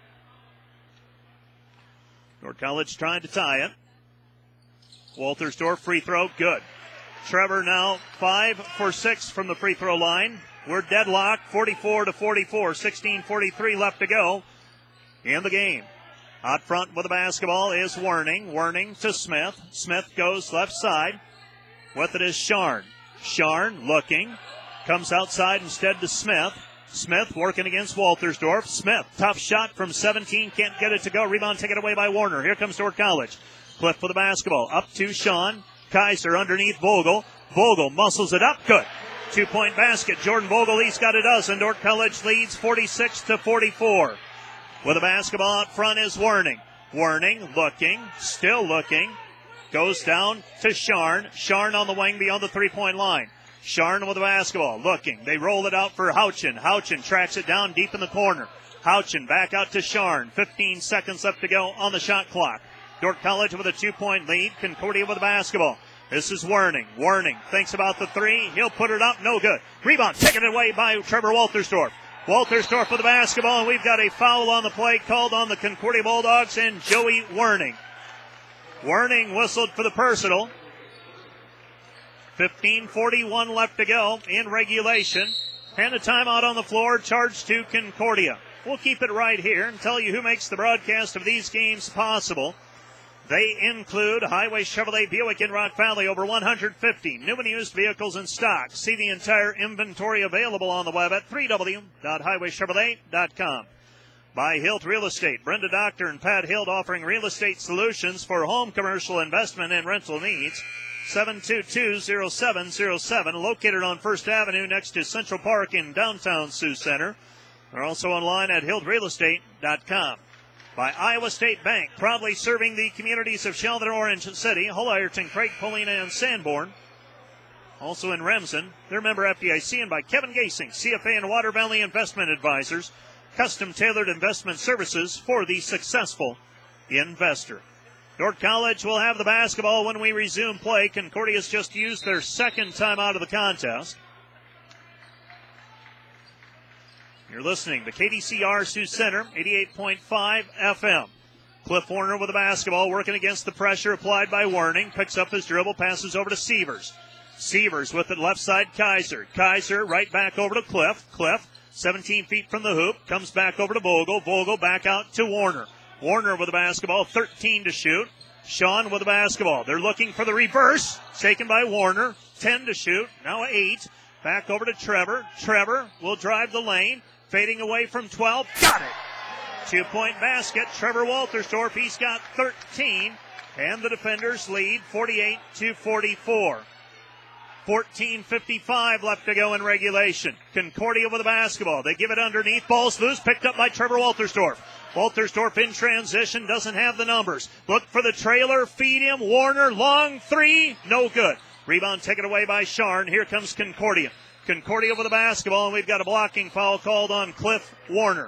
Dordt College trying to tie it. Waltersdorf free throw, good. Trevor now five for six from the free throw line. We're deadlocked, forty-four to forty-four, sixteen forty-three left to go in the game. Out front with the basketball is Werning. Werning to Smith. Smith goes left side. With it is Sharn. Sharn looking. Comes outside instead to Smith. Smith working against Waltersdorf. Smith, tough shot from seventeen. Can't get it to go. Rebound taken away by Warner. Here comes Dordt College. Cliff with the basketball. Up to Sean. Kaiser underneath Vogel. Vogel muscles it up. Good. Two-point basket. Jordan Vogel, he's got a dozen. Dordt College leads forty-six to forty-four. With the basketball out front is Werning. Werning looking, still looking. Goes down to Sharn. Sharn on the wing beyond the three-point line. Sharn with the basketball, looking. They roll it out for Houchin. Houchin tracks it down deep in the corner. Houchin back out to Sharn. fifteen seconds left to go on the shot clock. Dordt College with a two-point lead. Concordia with the basketball. This is Werning. Werning thinks about the three. He'll put it up. No good. Rebound taken away by Trevor Waltersdorf. Waltersdorf with the basketball, and we've got a foul on the play called on the Concordia Bulldogs and Joey Werning. Werning whistled for the personal. fifteen forty-one left to go in regulation. And a timeout on the floor, charged to Concordia. We'll keep it right here and tell you who makes the broadcast of these games possible. They include Highway Chevrolet Buick in Rock Valley, over one hundred fifty new and used vehicles in stock. See the entire inventory available on the web at w w w dot highway chevrolet dot com. By Hilt Real Estate, Brenda Doctor and Pat Hilt offering real estate solutions for home, commercial, investment, and rental needs. seven two two, zero seven zero seven, located on First Avenue next to Central Park in downtown Sioux Center. They're also online at hilt real estate dot com. By Iowa State Bank, proudly serving the communities of Sheldon, Orange City, Hull, Ironton, Craig, Polina, and Sanborn. Also in Remsen, they're member F D I C, and by Kevin Gasing, C F A and Water Valley Investment Advisors, custom-tailored investment services for the successful investor. Dordt College will have the basketball when we resume play. Concordia's just used their second timeout of the contest. You're listening to K D C R Sioux Center, eighty-eight point five F M. Cliff Warner with the basketball, working against the pressure applied by Werning. Picks up his dribble, passes over to Sievers. Sievers with it left side, Kaiser. Kaiser right back over to Cliff. Cliff, seventeen feet from the hoop, comes back over to Vogel. Vogel back out to Warner. Warner with the basketball, thirteen to shoot. Sean with the basketball. They're looking for the reverse. Taken by Warner. ten to shoot. Now eight. Back over to Trevor. Trevor will drive the lane. Fading away from twelve. Got it. Two-point basket. Trevor Waltersdorf. He's got thirteen. And the defenders lead forty-eight to forty-four. fourteen fifty-five left to go in regulation. Concordia with the basketball. They give it underneath. Ball's loose. Picked up by Trevor Waltersdorf. Waltersdorf in transition. Doesn't have the numbers. Look for the trailer. Feed him. Warner. Long three. No good. Rebound taken away by Sharn. Here comes Concordia. Concordia with the basketball, and we've got a blocking foul called on Cliff Warner.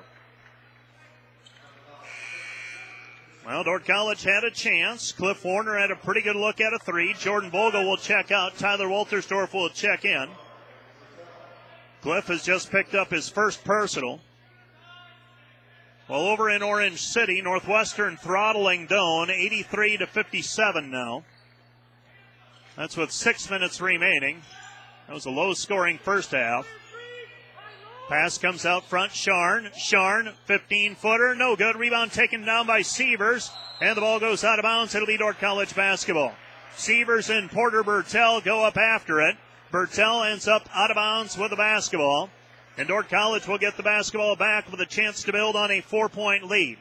Well, Dordt College had a chance. Cliff Warner had a pretty good look at a three. Jordan Vogel will check out. Tyler Waltersdorf will check in. Cliff has just picked up his first personal. Well, over in Orange City, Northwestern throttling Doane, eighty-three to fifty-seven now. That's with six minutes remaining. That was a low-scoring first half. Pass comes out front. Sharn. Sharn, fifteen-footer. No good. Rebound taken down by Sievers. And the ball goes out of bounds. It'll be Dordt College basketball. Sievers and Porter Bertel go up after it. Bertel ends up out of bounds with the basketball. And Dordt College will get the basketball back with a chance to build on a four-point lead.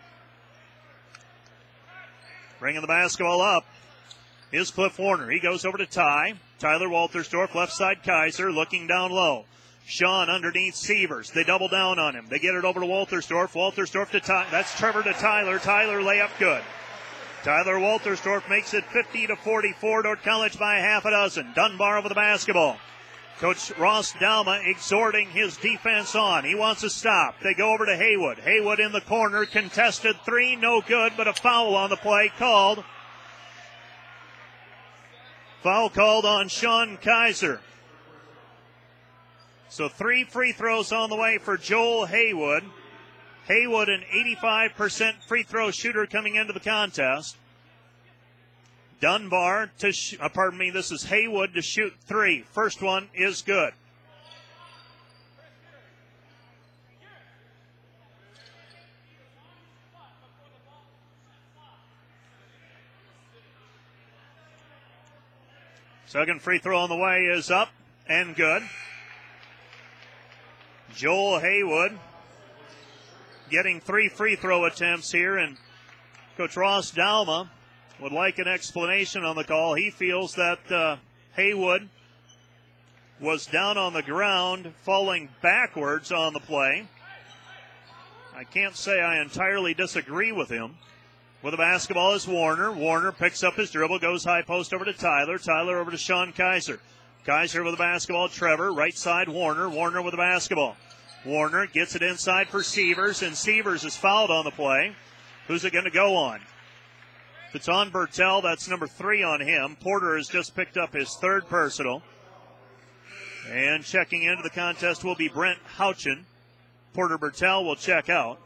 Bringing the basketball up is Cliff Warner. He goes over to Ty. Tyler Waltersdorf, left side Kaiser, looking down low. Sean underneath Sievers. They double down on him. They get it over to Waltersdorf. Waltersdorf to Ty. That's Trevor to Tyler. Tyler layup good. Tyler Waltersdorf makes it fifty to forty-four. Dordt College by a half a dozen. Dunbar with the basketball. Coach Ross Dalma exhorting his defense on. He wants a stop. They go over to Haywood. Haywood in the corner. Contested three. No good, but a foul on the play called. Foul called on Sean Kaiser. So three free throws on the way for Joel Haywood. Haywood, an eighty-five percent free throw shooter coming into the contest. Dunbar to, sh- uh, pardon me, this is Haywood to shoot three. First one is good. Second free throw on the way is up and good. Joel Haywood getting three free throw attempts here, and Coach Ross Dalma would like an explanation on the call. He feels that uh, Haywood was down on the ground, falling backwards on the play. I can't say I entirely disagree with him. With the basketball is Warner. Warner picks up his dribble, goes high post over to Tyler. Tyler over to Sean Kaiser. Kaiser with the basketball. Trevor, right side, Warner. Warner with the basketball. Warner gets it inside for Sievers, and Sievers is fouled on the play. Who's it going to go on? If it's on Bertel, that's number three on him. Porter has just picked up his third personal. And checking into the contest will be Brent Houchin. Porter Bertel will check out.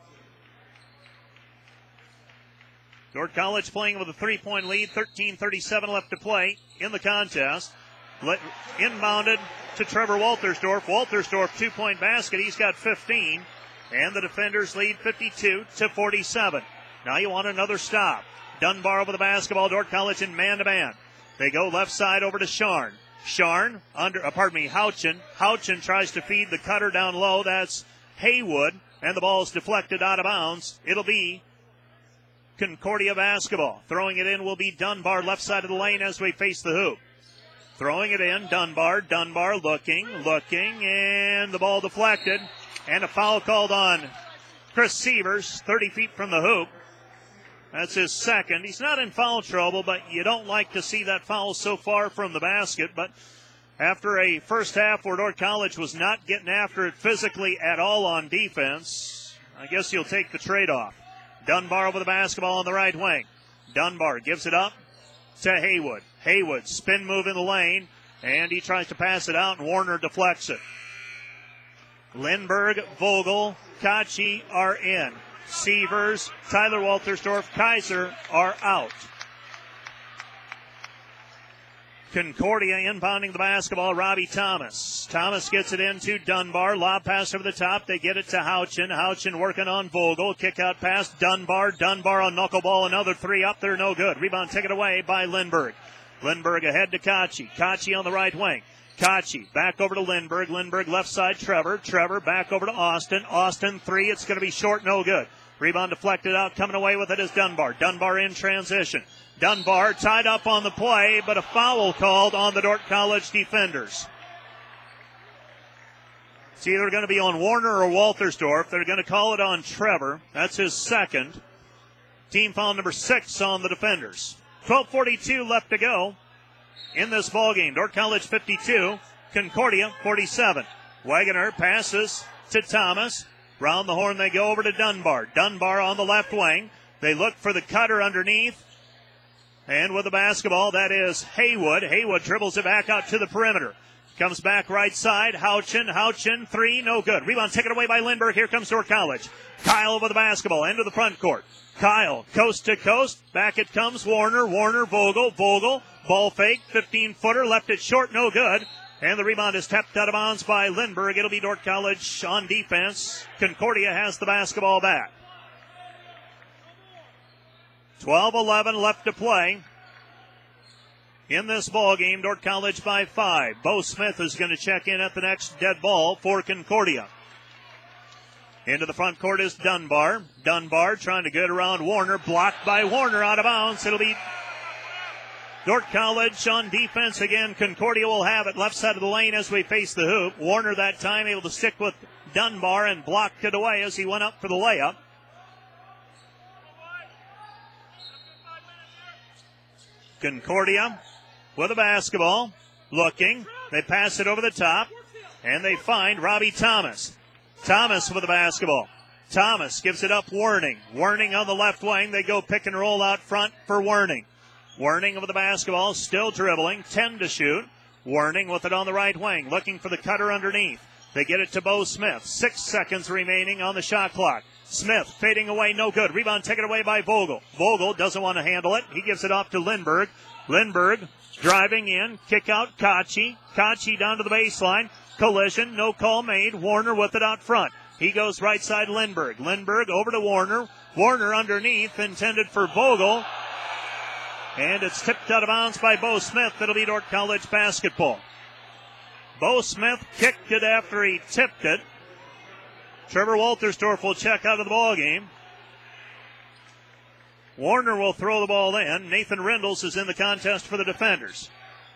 Dordt College playing with a three-point lead, thirteen thirty-seven left to play in the contest. Let, inbounded to Trevor Waltersdorf. Waltersdorf, two-point basket. He's got fifteen. And the defenders lead fifty-two to forty-seven. Now you want another stop. Dunbar with the basketball. Dordt College in man-to-man. They go left side over to Sharn. Sharn, under, uh, pardon me, Houchin. Houchin tries to feed the cutter down low. That's Haywood. And the ball is deflected out of bounds. It'll be Concordia basketball. Throwing it in will be Dunbar, left side of the lane as we face the hoop. Throwing it in, Dunbar. Dunbar looking, looking, and the ball deflected. And a foul called on Chris Sievers, thirty feet from the hoop. That's his second. He's not in foul trouble, but you don't like to see that foul so far from the basket. But after a first half where Dordt College was not getting after it physically at all on defense, I guess you'll take the trade-off. Dunbar over the basketball on the right wing. Dunbar gives it up to Haywood. Haywood, spin move in the lane, and he tries to pass it out, and Warner deflects it. Lindbergh, Vogel, Kachi are in. Sievers, Tyler Waltersdorf, Kaiser are out. Concordia inbounding the basketball, Robbie Thomas. Thomas gets it into Dunbar. Lob pass over the top. They get it to Houchin. Houchin working on Vogel. Kick out pass, Dunbar. Dunbar on knuckleball. Another three up there, no good. Rebound taken away by Lindbergh. Lindbergh ahead to Kachi. Kachi on the right wing. Kachi back over to Lindbergh. Lindbergh left side, Trevor. Trevor back over to Austin. Austin three. It's going to be short, no good. Rebound deflected out. Coming away with it is Dunbar. Dunbar in transition. Dunbar tied up on the play, but a foul called on the Dordt College defenders. It's either going to be on Warner or Waltersdorf. They're going to call it on Trevor. That's his second. Team foul number six on the defenders. twelve forty-two left to go in this ballgame. Dordt College fifty-two, Concordia forty-seven. Wagoner passes to Thomas. Round the horn they go over to Dunbar. Dunbar on the left wing. They look for the cutter underneath. And with the basketball, that is Haywood. Haywood dribbles it back out to the perimeter. Comes back right side. Houchin. Houchin. Three. No good. Rebound taken away by Lindbergh. Here comes Dordt College. Kyle over the basketball. Into the front court. Kyle. Coast to coast. Back it comes. Warner. Warner. Vogel. Vogel. Ball fake. fifteen-footer. Left it short. No good. And the rebound is tapped out of bounds by Lindbergh. It'll be Dordt College on defense. Concordia has the basketball back. twelve eleven left to play in this ball game. Dordt College by five. Bo Smith is going to check in at the next dead ball for Concordia. Into the front court is Dunbar. Dunbar trying to get around Warner. Blocked by Warner, out of bounds. It'll be Dordt College on defense again. Concordia will have it left side of the lane as we face the hoop. Warner that time able to stick with Dunbar and blocked it away as he went up for the layup. Concordia with a basketball. Looking. They pass it over the top. And they find Robbie Thomas. Thomas with the basketball. Thomas gives it up Werning. Werning on the left wing. They go pick and roll out front for Werning. Werning with the basketball, still dribbling, ten to shoot. Werning with it on the right wing, looking for the cutter underneath. They get it to Bo Smith. Six seconds remaining on the shot clock. Smith fading away, no good. Rebound taken away by Vogel. Vogel doesn't want to handle it. He gives it off to Lindbergh. Lindbergh driving in, kick out Kachi. Kachi down to the baseline. Collision, no call made. Warner with it out front. He goes right side Lindbergh. Lindbergh over to Warner. Warner underneath, intended for Vogel. And it's tipped out of bounds by Bo Smith. It'll be Dordt College basketball. Bo Smith kicked it after he tipped it. Trevor Waltersdorf will check out of the ball game. Warner will throw the ball in. Nathan Rendles is in the contest for the defenders.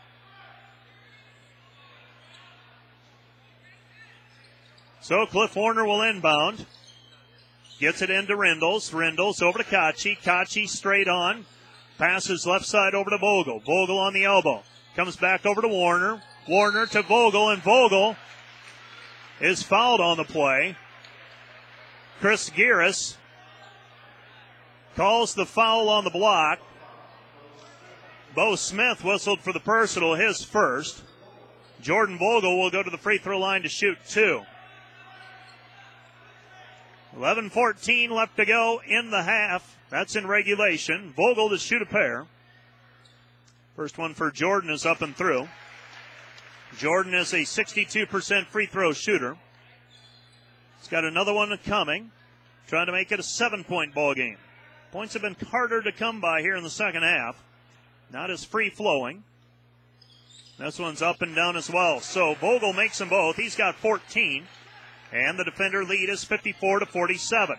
So Cliff Warner will inbound. Gets it into Rendles. Rendles over to Kachi. Kachi straight on. Passes left side over to Vogel. Vogel on the elbow. Comes back over to Warner. Warner to Vogel, and Vogel is fouled on the play. Chris Gieris calls the foul on the block. Bo Smith whistled for the personal, his first. Jordan Vogel will go to the free throw line to shoot two. eleven fourteen left to go in the half. That's in regulation. Vogel to shoot a pair. First one for Jordan is up and through. Jordan is a sixty-two percent free throw shooter. He's got another one coming. Trying to make it a seven-point ball game. Points have been harder to come by here in the second half. Not as free-flowing. This one's up and down as well. So Vogel makes them both. He's got fourteen. And the defender lead is fifty-four to forty-seven.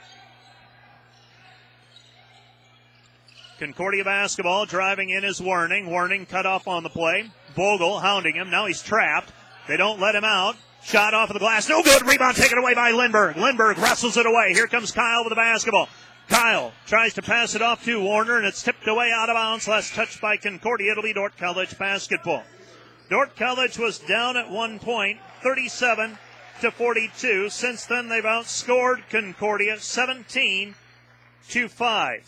Concordia basketball, driving in is Werning. Werning cut off on the play. Vogel hounding him. Now he's trapped. They don't let him out. Shot off of the glass. No good. Rebound taken away by Lindbergh. Lindbergh wrestles it away. Here comes Kyle with the basketball. Kyle tries to pass it off to Warner, and it's tipped away out of bounds. Last touch by Concordia. It'll be Dordt College basketball. Dordt College was down at one point, thirty-seven to forty-two. Since then, they've outscored Concordia seventeen to five.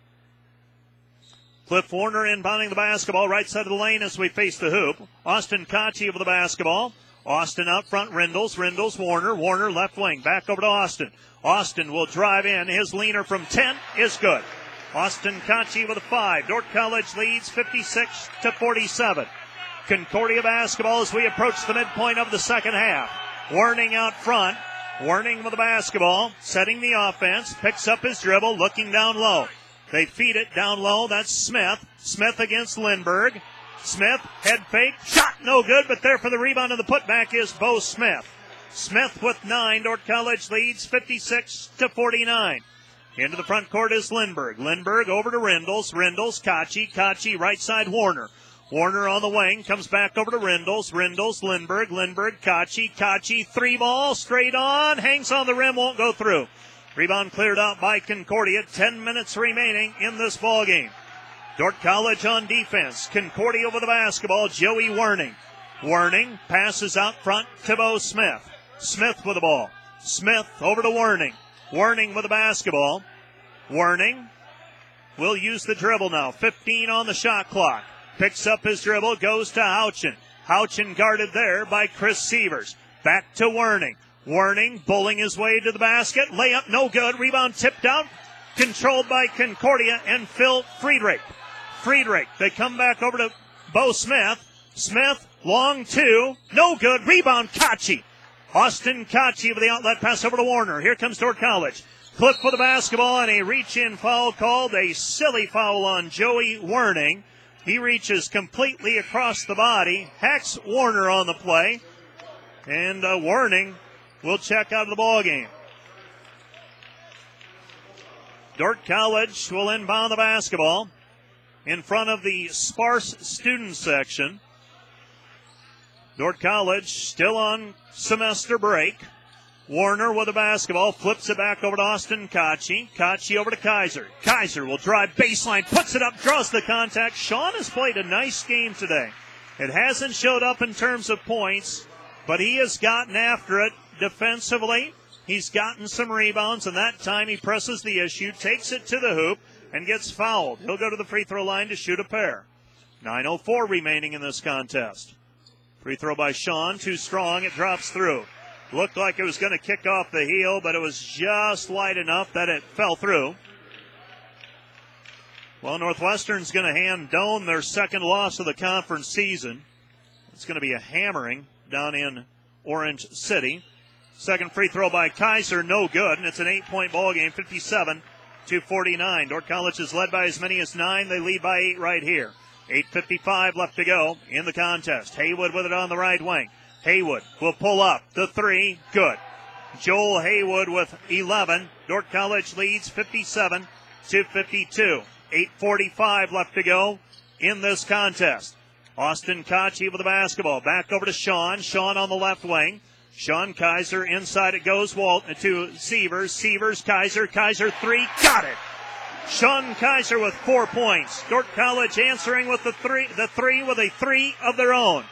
Cliff Warner inbounding the basketball right side of the lane as we face the hoop. Austin Kachi with the basketball. Austin out front, Rendles. Rendles, Warner. Warner left wing. Back over to Austin. Austin will drive in. His leaner from ten is good. Austin Kachi with a five. Dordt College leads fifty-six to forty-seven. Concordia basketball as we approach the midpoint of the second half. Werning out front. Werning with the basketball. Setting the offense. Picks up his dribble. Looking down low. They feed it down low. That's Smith. Smith against Lindbergh. Smith, head fake. Shot no good, but there for the rebound and the putback is Bo Smith. Smith with nine. Dordt College leads fifty-six to forty-nine. Into the front court is Lindbergh. Lindbergh over to Rendles. Rendles, Kachi. Kachi right side Warner. Warner on the wing. Comes back over to Rendles. Rendles, Lindbergh. Lindbergh, Kachi. Kachi, three ball. Straight on. Hangs on the rim. Won't go through. Rebound cleared out by Concordia. Ten minutes remaining in this ball game. Dordt College on defense. Concordia with the basketball. Joey Werning. Werning passes out front to Bo Smith. Smith with the ball. Smith over to Werning. Werning with the basketball. Werning will use the dribble now. fifteen on the shot clock. Picks up his dribble. Goes to Houchin. Houchin guarded there by Chris Sievers. Back to Werning. Werning bowling his way to the basket. Layup no good. Rebound tipped out. Controlled by Concordia and Phil Friedrich. Friedrich. They come back over to Bo Smith. Smith, long two. No good. Rebound Kachi. Austin Kachi with the outlet pass over to Warner. Here comes Dordt College. Cliff for the basketball and a reach-in foul called. A silly foul on Joey Werning. He reaches completely across the body. Hacks Warner on the play. And uh, Werning will check out of the ball game. Dordt College will inbound the basketball in front of the sparse student section. Dordt College still on semester break. Warner with the basketball, flips it back over to Austin Kochi. Kochi over to Kaiser. Kaiser will drive baseline, puts it up, draws the contact. Sean has played a nice game today. It hasn't showed up in terms of points, but he has gotten after it defensively. He's gotten some rebounds, and that time he presses the issue, takes it to the hoop, and gets fouled. He'll go to the free throw line to shoot a pair. nine oh four remaining in this contest. Free throw by Sean, too strong, it drops through. Looked like it was going to kick off the heel, but it was just wide enough that it fell through. Well, Northwestern's going to hand Doane their second loss of the conference season. It's going to be a hammering down in Orange City. Second free throw by Kaiser, no good, and it's an eight-point ball game, fifty-seven to forty-nine. Dordt College is led by as many as nine. They lead by eight right here. eight fifty-five left to go in the contest. Haywood with it on the right wing. Haywood will pull up. The three, good. Joel Haywood with eleven. Dordt College leads fifty-seven to fifty-two. eight forty-five left to go in this contest. Austin Kochi with the basketball. Back over to Sean. Sean on the left wing. Sean Kaiser inside it goes. Walton to Sievers. Sievers, Kaiser. Kaiser three. Got it. Sean Kaiser with four points. Dordt College answering with the three, the three with a three of their own.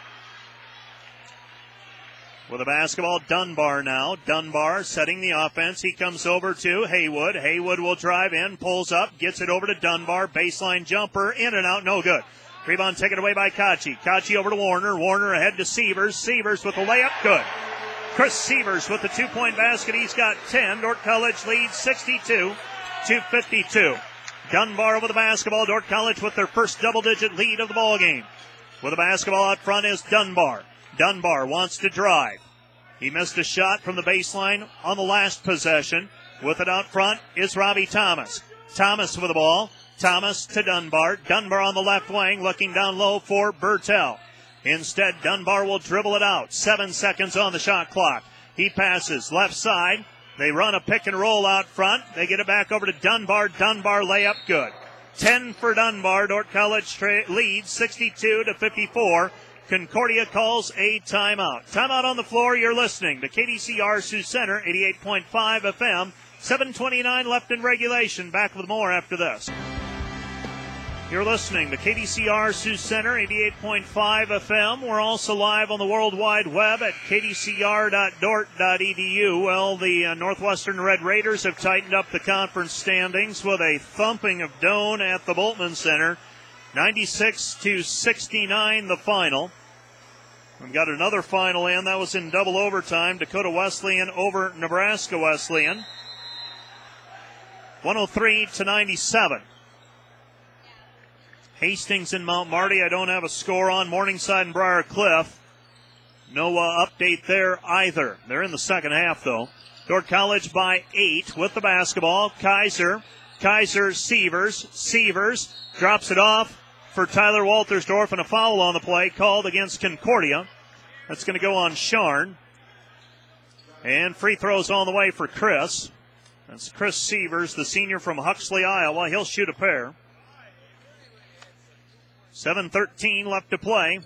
With the basketball, Dunbar now. Dunbar setting the offense. He comes over to Haywood. Haywood will drive in, pulls up, gets it over to Dunbar. Baseline jumper, in and out, no good. Rebound taken away by Kochi. Kochi over to Warner. Warner ahead to Sievers. Sievers with the layup, good. Chris Sievers with the two-point basket. He's got ten. Dordt College leads sixty-two to fifty-two. Dunbar over the basketball. Dordt College with their first double-digit lead of the ballgame. With the basketball out front is Dunbar. Dunbar wants to drive. He missed a shot from the baseline on the last possession. With it out front is Robbie Thomas. Thomas with the ball. Thomas to Dunbar. Dunbar on the left wing, looking down low for Bertel. Instead, Dunbar will dribble it out. Seven seconds on the shot clock. He passes left side. They run a pick and roll out front. They get it back over to Dunbar. Dunbar layup good. ten for Dunbar. Dordt College tra- leads sixty-two to fifty-four. Concordia calls a timeout. Timeout on the floor. You're listening to K D C R Sioux Center, eighty-eight point five F M. seven twenty-nine left in regulation. Back with more after this. You're listening to K D C R Sioux Center, eighty-eight point five F M. We're also live on the World Wide Web at k d c r dot dort dot e d u. Well, the uh, Northwestern Red Raiders have tightened up the conference standings with a thumping of Doane at the Bultman Center. ninety-six to sixty-nine the final. We've got another final in. That was in double overtime. Dakota Wesleyan over Nebraska Wesleyan. one oh three to ninety-seven. Hastings and Mount Marty, I don't have a score on. Morningside and Briar Cliff, no uh, update there either. They're in the second half, though. Dordt College by eight with the basketball. Kaiser, Kaiser, Sievers, Sievers drops it off for Tyler Waltersdorf, and a foul on the play called against Concordia. That's going to go on Sharn. And free throws on the way for Chris. That's Chris Sievers, the senior from Huxley, Iowa. He'll shoot a pair. seven thirteen left to play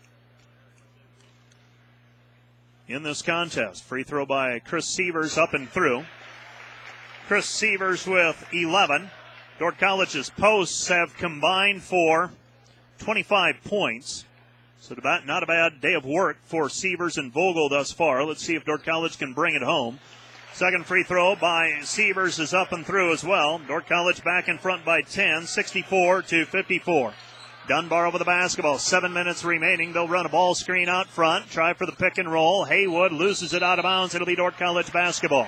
in this contest. Free throw by Chris Sievers up and through. Chris Sievers with eleven. Dordt College's posts have combined for twenty-five points. So not a bad day of work for Sievers and Vogel thus far. Let's see if Dordt College can bring it home. Second free throw by Sievers is up and through as well. Dordt College back in front by ten, sixty-four to fifty-four. Dunbar over the basketball. Seven minutes remaining. They'll run a ball screen out front. Try for the pick and roll. Haywood loses it out of bounds. It'll be Dordt College basketball.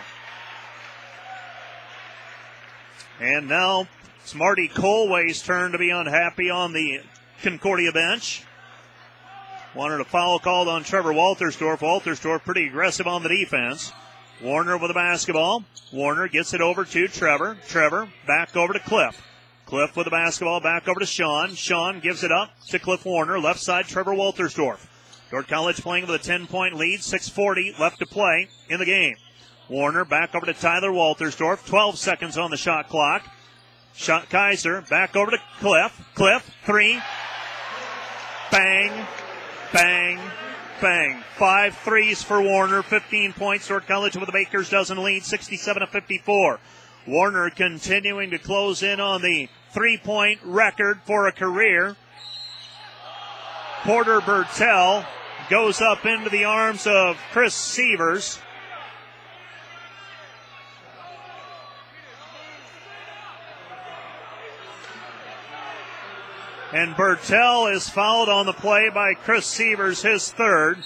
And now it's Marty Colway's turn to be unhappy on the Concordia bench. Wanted a foul called on Trevor Waltersdorf. Waltersdorf pretty aggressive on the defense. Warner with the basketball. Warner gets it over to Trevor. Trevor back over to Cliff. Cliff with the basketball back over to Sean. Sean gives it up to Cliff Warner. Left side, Trevor Waltersdorf. Dordt College playing with a ten-point lead. six forty left to play in the game. Warner back over to Tyler Waltersdorf. twelve seconds on the shot clock. Shot Kaiser, back over to Cliff. Cliff, three. Bang, bang, bang. Five threes for Warner, fifteen points. Dordt College with the Baker's dozen lead, sixty-seven to fifty-four. Warner continuing to close in on the three-point record for a career. Porter Bertel goes up into the arms of Chris Sievers. And Bertel is fouled on the play by Chris Sievers, his third.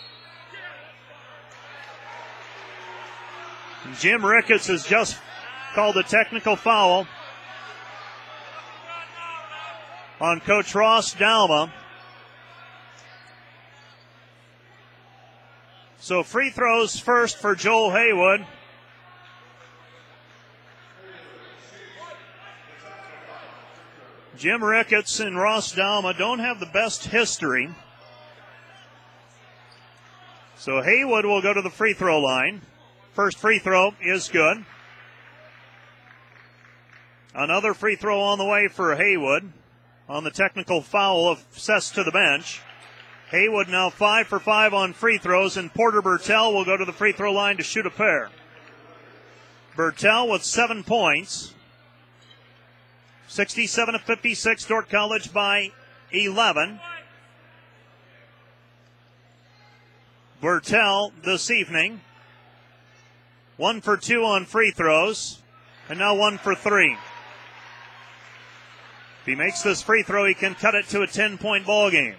Jim Ricketts has just called a technical foul on Coach Ross Dalma. So free throws first for Joel Haywood. Jim Ricketts and Ross Dalma don't have the best history. So Haywood will go to the free throw line. First free throw is good. Another free throw on the way for Haywood on the technical foul of Sess to the bench. Haywood now five for five on free throws, and Porter Bertel will go to the free throw line to shoot a pair. Bertel with seven points. sixty-seven to fifty-six, Dordt College by eleven. Bertel this evening, one for two on free throws, and now one for three. If he makes this free throw, he can cut it to a ten-point ball game.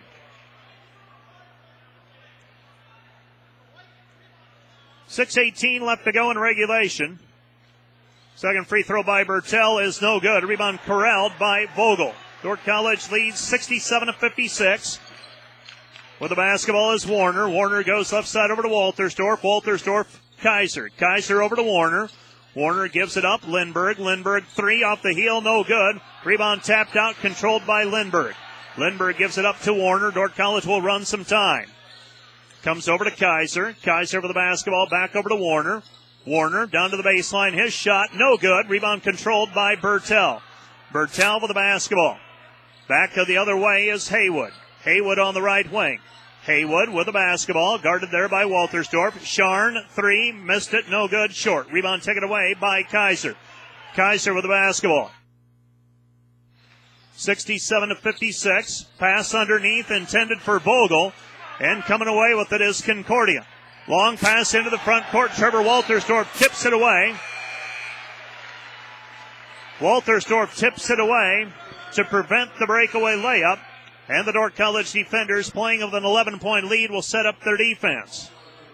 six eighteen left to go in regulation. Second free throw by Bertel is no good. Rebound corralled by Vogel. Dordt College leads sixty-seven to fifty-six. With the basketball is Warner. Warner goes left side over to Waltersdorf. Waltersdorf, Kaiser. Kaiser over to Warner. Warner gives it up. Lindbergh. Lindbergh three off the heel, no good. Rebound tapped out, controlled by Lindbergh. Lindbergh gives it up to Warner. Dordt College will run some time. Comes over to Kaiser. Kaiser with the basketball, back over to Warner. Warner down to the baseline. His shot, no good. Rebound controlled by Bertel. Bertel with the basketball. Back the other way is Haywood. Haywood on the right wing. Haywood with the basketball, guarded there by Waltersdorf. Sharn, three, missed it, no good, short. Rebound taken away by Kaiser. Kaiser with the basketball. sixty-seven to fifty-six. Pass underneath, intended for Vogel. And coming away with it is Concordia. Long pass into the front court. Trevor Waltersdorf tips it away. Waltersdorf tips it away to prevent the breakaway layup. And the Dordt College defenders, playing with an eleven-point lead, will set up their defense.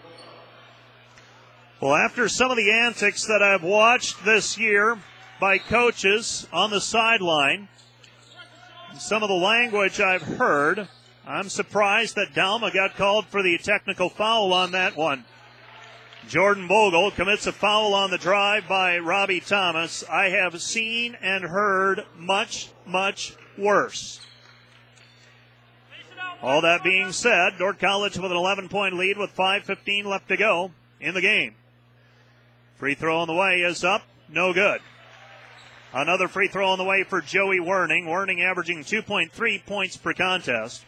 Well, after some of the antics that I've watched this year by coaches on the sideline, some of the language I've heard, I'm surprised that Dalma got called for the technical foul on that one. Jordan Vogel commits a foul on the drive by Robbie Thomas. I have seen and heard much, much worse. All that being said, Dordt College with an eleven-point lead with five fifteen left to go in the game. Free throw on the way is up, no good. Another free throw on the way for Joey Werning. Werning averaging two point three points per contest.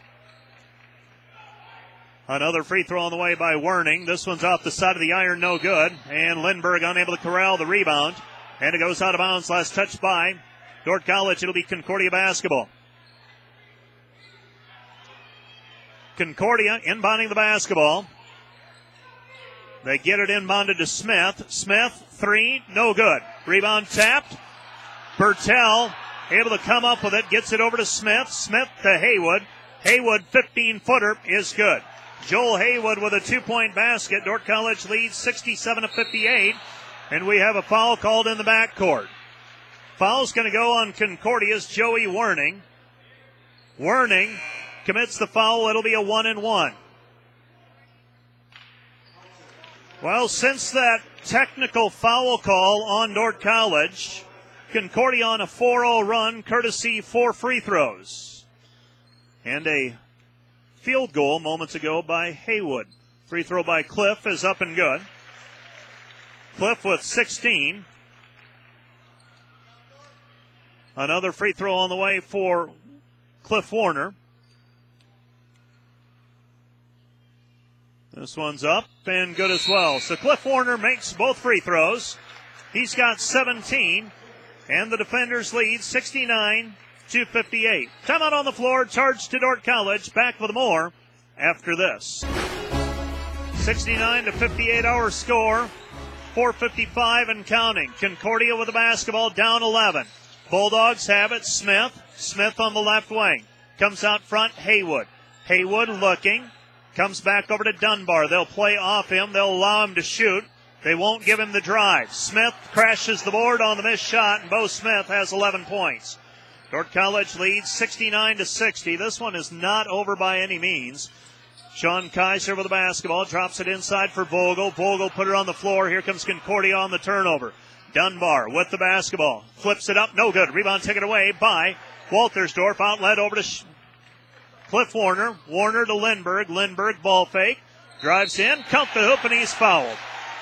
Another free throw on the way by Werning. This one's off the side of the iron, no good. And Lindbergh unable to corral the rebound. And it goes out of bounds. Last touch by Dordt College. It'll be Concordia basketball. Concordia inbounding the basketball. They get it inbounded to Smith. Smith, three, no good. Rebound tapped. Bertel able to come up with it. Gets it over to Smith. Smith to Haywood. Haywood, fifteen-footer, is good. Joel Haywood with a two-point basket. Dordt College leads sixty-seven to fifty-eight. And we have a foul called in the backcourt. Foul's going to go on Concordia's Joey Werning. Werning commits the foul. It'll be a one and one. Well, since that technical foul call on Dordt College, Concordia on a four oh run, courtesy four free throws. And a field goal moments ago by Haywood. Free throw by Cliff is up and good. Cliff with sixteen. Another free throw on the way for Cliff Warner. This one's up and good as well. So Cliff Warner makes both free throws. He's got seventeen, and the defenders lead sixty-nine to fifty-eight. Timeout on the floor, charge to Dordt College. Back with more after this. sixty-nine to fifty-eight our score. four fifty-five and counting. Concordia with the basketball, down eleven. Bulldogs have it. Smith. Smith on the left wing. Comes out front, Haywood. Haywood looking. Comes back over to Dunbar. They'll play off him. They'll allow him to shoot. They won't give him the drive. Smith crashes the board on the missed shot, and Bo Smith has eleven points. Dordt College leads sixty-nine to sixty. This one is not over by any means. Sean Kaiser with the basketball. Drops it inside for Vogel. Vogel put it on the floor. Here comes Concordia on the turnover. Dunbar with the basketball. Flips it up. No good. Rebound taken away by Waltersdorf. Outlet over to Sh- Cliff Warner. Warner to Lindbergh. Lindbergh ball fake. Drives in. Count the hoop, and he's fouled.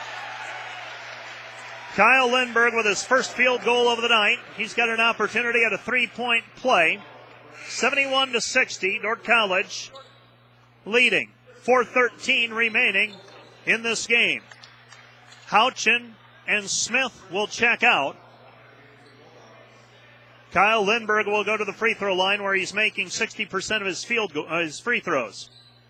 Kyle Lindbergh with his first field goal of the night. He's got an opportunity at a three-point play. seventy-one to sixty. Dordt College leading. four thirteen remaining in this game. Houchin and Smith will check out. Kyle Lindbergh will go to the free throw line where he's making sixty percent of his field go- uh, his free throws.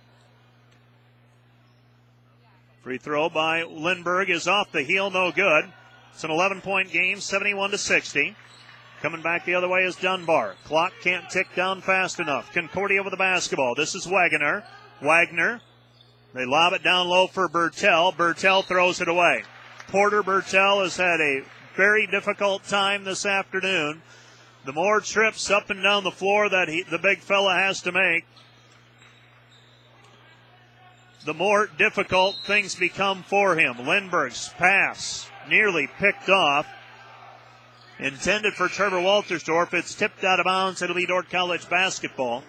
Free throw by Lindbergh is off the heel, no good. It's an eleven-point game, seventy-one to sixty. Coming back the other way is Dunbar. Clock can't tick down fast enough. Concordia with the basketball. This is Wagner. Wagner. They lob it down low for Bertel. Bertel throws it away. Porter Bertel has had a very difficult time this afternoon. The more trips up and down the floor that he, the big fella has to make, the more difficult things become for him. Lindbergh's pass nearly picked off. Intended for Trevor Waltersdorf. It's tipped out of bounds. It'll be Dordt College basketball.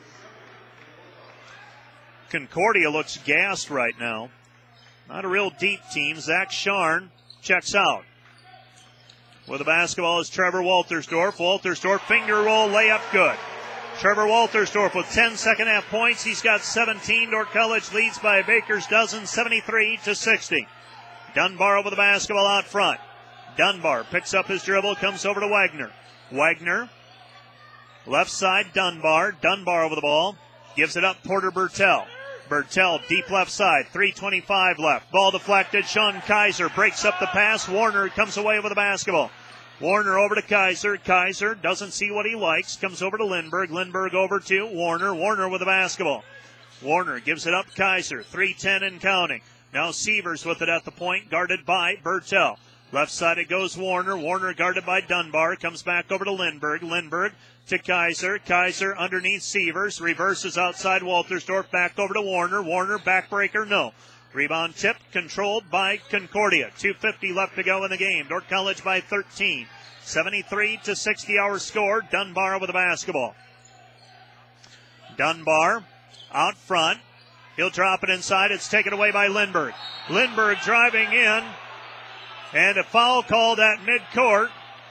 Concordia looks gassed right now. Not a real deep team. Zach Scharn checks out. With the basketball is Trevor Waltersdorf. Waltersdorf finger roll layup good. Trevor Waltersdorf with ten second half points. He's got seventeen. Dordt College leads by a baker's dozen, seventy-three to sixty. Dunbar with the basketball out front. Dunbar picks up his dribble, comes over to Wagner. Wagner, left side, Dunbar. Dunbar over the ball. Gives it up, Porter Bertel. Bertel, deep left side, three twenty-five left. Ball deflected, Sean Kaiser breaks up the pass. Warner comes away with the basketball. Warner over to Kaiser. Kaiser doesn't see what he likes. Comes over to Lindbergh. Lindbergh over to Warner. Warner with the basketball. Warner gives it up, Kaiser. three ten and counting. Now Sievers with it at the point, guarded by Bertel. Left side it goes Warner. Warner guarded by Dunbar. Comes back over to Lindbergh. Lindbergh to Kaiser. Kaiser underneath Sievers. Reverses outside Waltersdorf. Back over to Warner. Warner backbreaker, no. Rebound tip controlled by Concordia. two fifty left to go in the game. Dordt College by thirteen. seventy-three to sixty our score. Dunbar with the basketball. Dunbar out front. He'll drop it inside. It's taken away by Lindbergh. Lindbergh driving in. And a foul called at midcourt.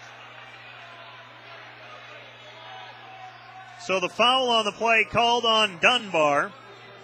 So the foul on the play called on Dunbar.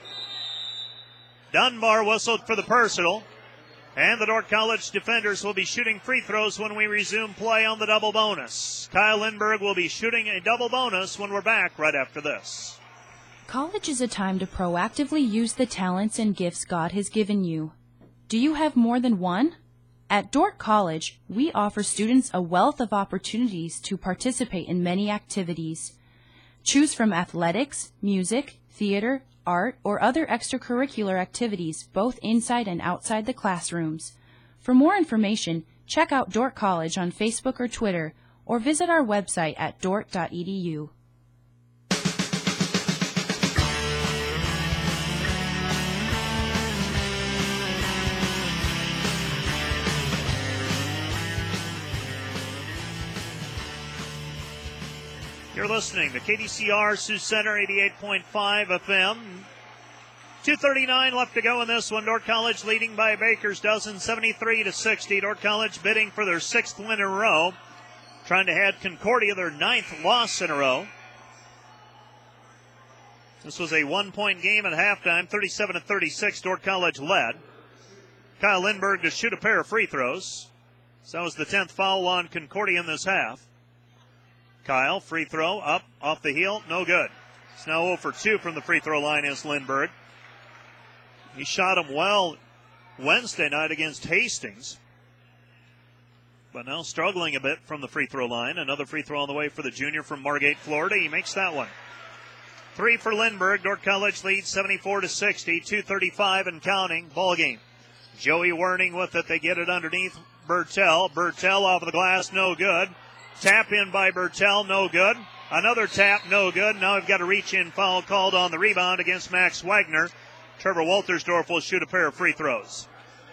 Dunbar whistled for the personal. And the Dordt College defenders will be shooting free throws when we resume play on the double bonus. Kyle Lindbergh will be shooting a double bonus when we're back right after this. College is a time to proactively use the talents and gifts God has given you. Do you have more than one? At Dordt College, we offer students a wealth of opportunities to participate in many activities. Choose from athletics, music, theater, art, or other extracurricular activities both inside and outside the classrooms. For more information, check out Dordt College on Facebook or Twitter, or visit our website at dordt dot e d u. You're listening to K D C R Sioux Center eighty-eight point five F M. two thirty-nine left to go in this one. Dordt College leading by a baker's dozen, seventy-three to sixty. Dordt College bidding for their sixth win in a row. trying to hand Concordia their ninth loss in a row. This was a one-point game at halftime, thirty-seven to thirty-six. Dordt College led. Kyle Lindberg to shoot a pair of free throws. So that was the tenth foul on Concordia in this half. Kyle, free throw, up, off the heel, no good. It's now zero for two from the free throw line is Lindberg. He shot him well Wednesday night against Hastings, but now struggling a bit from the free throw line. Another free throw on the way for the junior from Margate, Florida. He makes that one. Three for Lindberg. Dordt College leads seventy-four to sixty, two thirty-five and counting. Ball game. Joey Werning with it. They get it underneath Bertel. Bertel off of the glass, no good. Tap in by Bertel, no good. Another tap, no good. Now we've got a reach-in foul called on the rebound against Max Wagner. Trevor Waltersdorf will shoot a pair of free throws.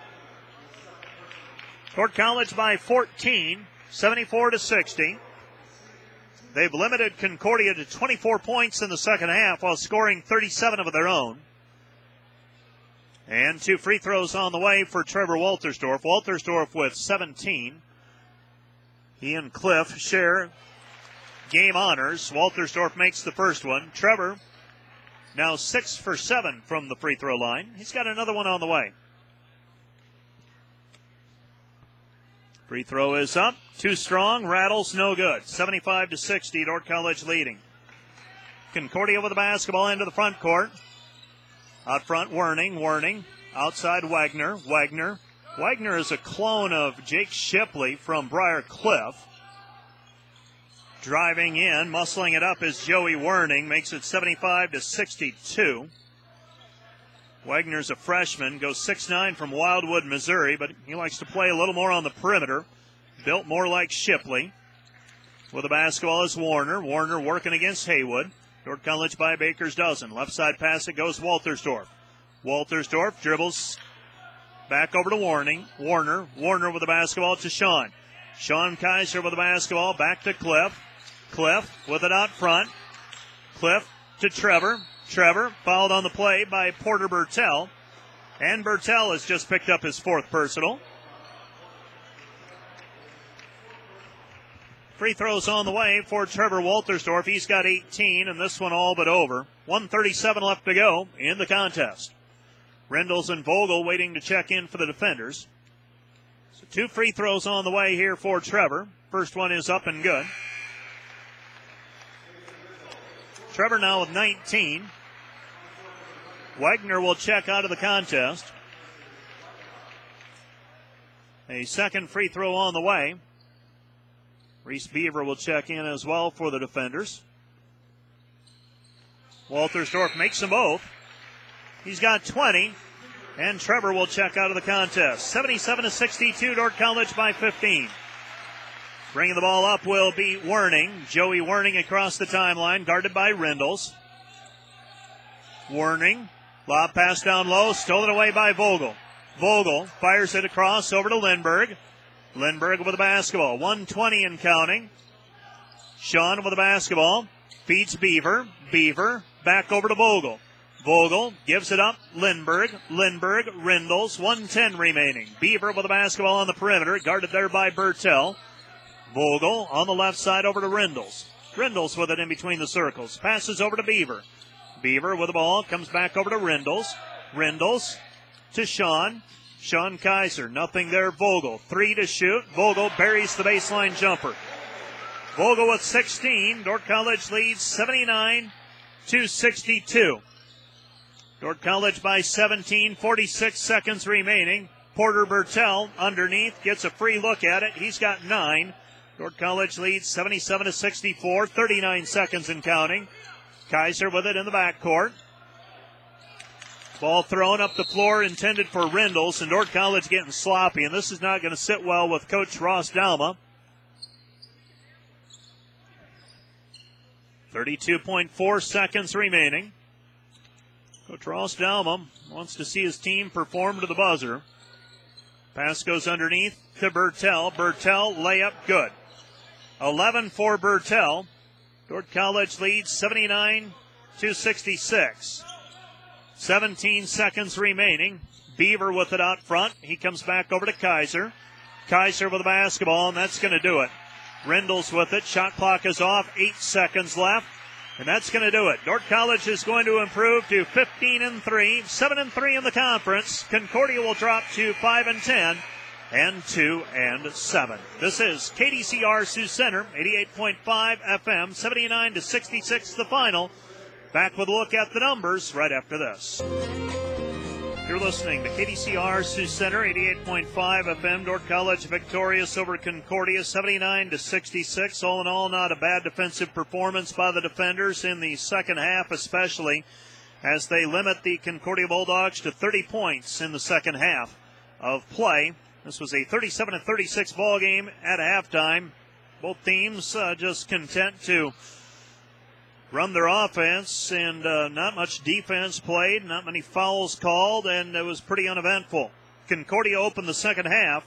Dordt College by fourteen, seventy-four to sixty. They've limited Concordia to twenty-four points in the second half while scoring thirty-seven of their own. And two free throws on the way for Trevor Waltersdorf. Waltersdorf with seventeen. He and Cliff share game honors. Waltersdorf makes the first one. Trevor now six for seven from the free throw line. He's got another one on the way. Free throw is up. Too strong. Rattles, no good. seventy-five to sixty. Dordt College leading. Concordia with the basketball into the front court. Out front, Werning. Werning. Outside, Wagner. Wagner. Wagner is a clone of Jake Shipley from Briar Cliff. Driving in, muscling it up is Joey Werning. Makes it seventy-five to sixty-two. Wagner's a freshman, goes six nine from Wildwood, Missouri, but he likes to play a little more on the perimeter. Built more like Shipley. With the basketball is Warner. Warner working against Haywood. Dordt College by Baker's dozen. Left side pass, it goes Waltersdorf. Waltersdorf dribbles back over to Warning. Warner. Warner with the basketball to Sean. Sean Kaiser with the basketball back to Cliff. Cliff with it out front. Cliff to Trevor. Trevor fouled on the play by Porter Bertel. And Bertel has just picked up his fourth personal. Free throws on the way for Trevor Waltersdorf. He's got eighteen, and this one all but over. one thirty-seven left to go in the contest. Rendles and Vogel waiting to check in for the defenders. So two free throws on the way here for Trevor. First one is up and good. Trevor now with nineteen. Wagner will check out of the contest. A second free throw on the way. Reese Beaver will check in as well for the defenders. Waltersdorf makes them both. He's got twenty, and Trevor will check out of the contest. seventy-seven to sixty-two, Dordt College by fifteen. Bringing the ball up will be Werning. Joey Werning across the timeline, guarded by Rendles. Werning, lob pass down low, stolen away by Vogel. Vogel fires it across over to Lindberg. Lindberg with the basketball, one twenty and counting. Sean with the basketball, feeds Beaver. Beaver back over to Vogel. Vogel gives it up, Lindberg. Lindberg, Rendles, one ten remaining. Beaver with the basketball on the perimeter, guarded there by Bertel. Vogel on the left side over to Rendles. Rendles with it in between the circles. Passes over to Beaver. Beaver with the ball, comes back over to Rendles. Rendles to Sean. Sean Kaiser, nothing there. Vogel, three to shoot. Vogel buries the baseline jumper. Vogel with sixteen. Dordt College leads seventy-nine to sixty-two. Dordt College by seventeen, forty-six seconds remaining. Porter Bertel underneath gets a free look at it. He's got nine. Dordt College leads seventy-seven to sixty-four, thirty-nine seconds and counting. Kaiser with it in the backcourt. Ball thrown up the floor, intended for Rendles, and Dordt College getting sloppy, and this is not going to sit well with Coach Ross Dalma. thirty-two point four seconds remaining. Coach Ross Dalma wants to see his team perform to the buzzer. Pass goes underneath to Bertel. Bertel, layup, good. eleven for Bertel. Dordt College leads seventy-nine to sixty-six. seventeen seconds remaining. Beaver with it out front. He comes back over to Kaiser. Kaiser with the basketball, and that's going to do it. Rendell's with it. Shot clock is off. Eight seconds left. And that's going to do it. Dordt College is going to improve to fifteen and three, seven and three in the conference. Concordia will drop to five and ten and two and seven. This is K D C R Sioux Center, eighty-eight point five F M, seventy-nine to sixty-six the final. Back with a look at the numbers right after this. You're listening to K D C R Sioux Center, eighty-eight point five F M. Dordt College victorious over Concordia, seventy-nine to sixty-six. All in all, not a bad defensive performance by the defenders in the second half, especially as they limit the Concordia Bulldogs to thirty points in the second half of play. This was a thirty-seven to thirty-six ball game at halftime. Both teams uh, just content to run their offense, and uh, not much defense played, not many fouls called, and it was pretty uneventful. Concordia opened the second half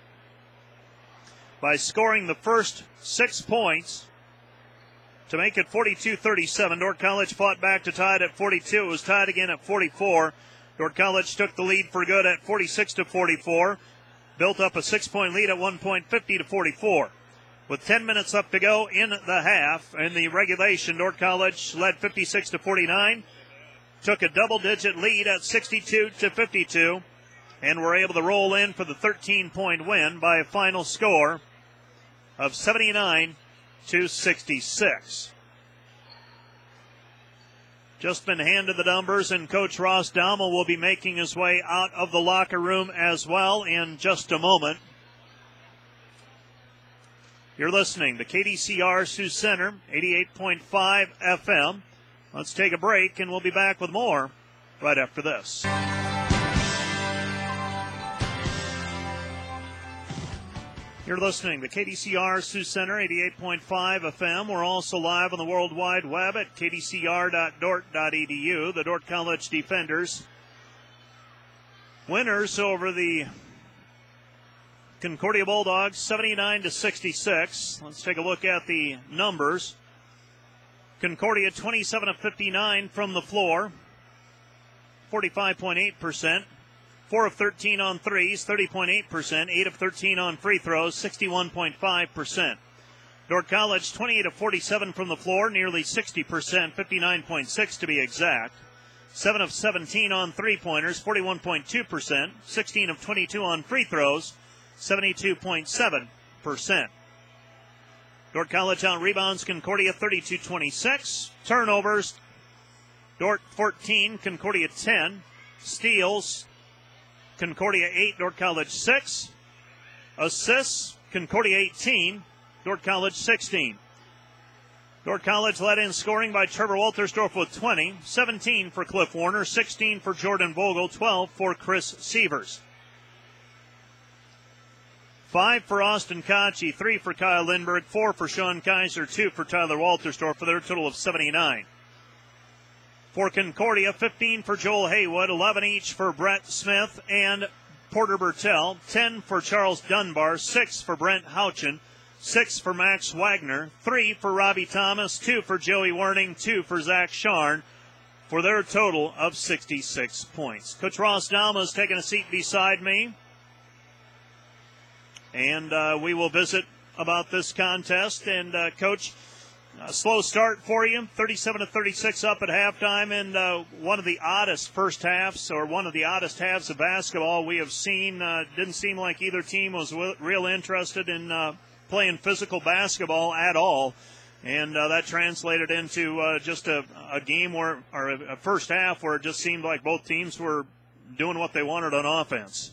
by scoring the first six points to make it forty-two thirty-seven. Dordt College fought back to tie it at forty-two. It was tied again at forty-four. Dordt College took the lead for good at forty-six to forty-four, built up a six-point lead at one point, fifty to forty-four. With ten minutes up to go in the half, in the regulation, Dordt College led fifty-six to forty-nine, took a double-digit lead at sixty-two to fifty-two, and were able to roll in for the thirteen-point win by a final score of seventy-nine to sixty-six. Just been handed the numbers, and Coach Ross Daumel will be making his way out of the locker room as well in just a moment. You're listening to K D C R Sioux Center, eighty-eight point five F M. Let's take a break, and we'll be back with more right after this. You're listening to K D C R Sioux Center, eighty-eight point five F M. We're also live on the World Wide Web at k d c r dot dort dot e d u. The Dordt College Defenders, winners over the Concordia Bulldogs, seventy-nine to sixty-six. Let's take a look at the numbers. Concordia, twenty-seven of fifty-nine from the floor, forty-five point eight percent. four of thirteen on threes, thirty point eight percent. eight of thirteen on free throws, sixty-one point five percent. Dordt College, twenty-eight of forty-seven from the floor, nearly sixty percent, fifty-nine point six to be exact. seven of seventeen on three-pointers, forty-one point two percent. sixteen of twenty-two on free throws, seventy-two point seven percent. Dordt College out rebounds Concordia thirty-two twenty-six. Turnovers, Dordt fourteen, Concordia ten. Steals, Concordia eight, Dordt College six. Assists, Concordia eighteen, Dordt College sixteen. Dordt College led in scoring by Trevor Waltersdorf with twenty, seventeen for Cliff Warner, sixteen for Jordan Vogel, twelve for Chris Sievers. Five for Austin Kochi, three for Kyle Lindbergh, four for Sean Kaiser, two for Tyler Waltersdorf, for their total of seventy-nine. For Concordia, fifteen for Joel Haywood, eleven each for Brett Smith and Porter Bertel, ten for Charles Dunbar, six for Brent Houchin, six for Max Wagner, three for Robbie Thomas, two for Joey Werning, two for Zach Scharn, for their total of sixty-six points. Coach Ross Daumel is taking a seat beside me, and uh, we will visit about this contest. And, uh, Coach, a slow start for you, thirty-seven to thirty-six up at halftime, and uh, one of the oddest first halves, or one of the oddest halves of basketball we have seen. Uh, didn't seem like either team was w- real interested in uh, playing physical basketball at all. And uh, that translated into uh, just a, a game where, or a, a first half where it just seemed like both teams were doing what they wanted on offense.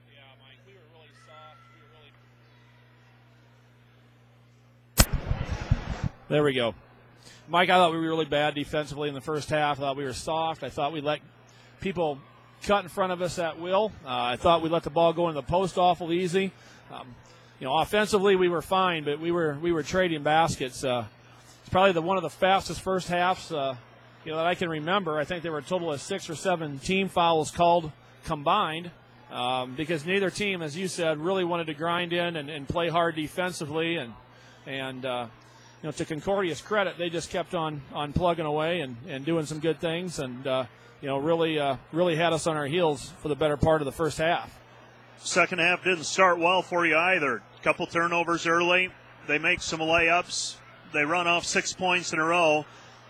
There we go. Mike, I thought we were really bad defensively in the first half. I thought we were soft. I thought we let people cut in front of us at will. Uh, I thought we let the ball go in the post awful easy. Um, you know, offensively we were fine, but we were we were trading baskets. Uh, it's probably the one of the fastest first halves uh, you know that I can remember. I think there were a total of six or seven team fouls called combined um, because neither team, as you said, really wanted to grind in and, and play hard defensively. And and uh, you know, to Concordia's credit, they just kept on, on plugging away and, and doing some good things, and uh, you know, really uh, really had us on our heels for the better part of the first half. Second half didn't start well for you either. Couple turnovers early, they make some layups, they run off six points in a row.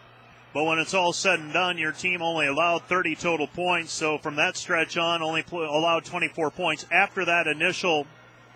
But when it's all said and done, your team only allowed thirty total points. So from that stretch on, only pl- allowed twenty-four points. After that initial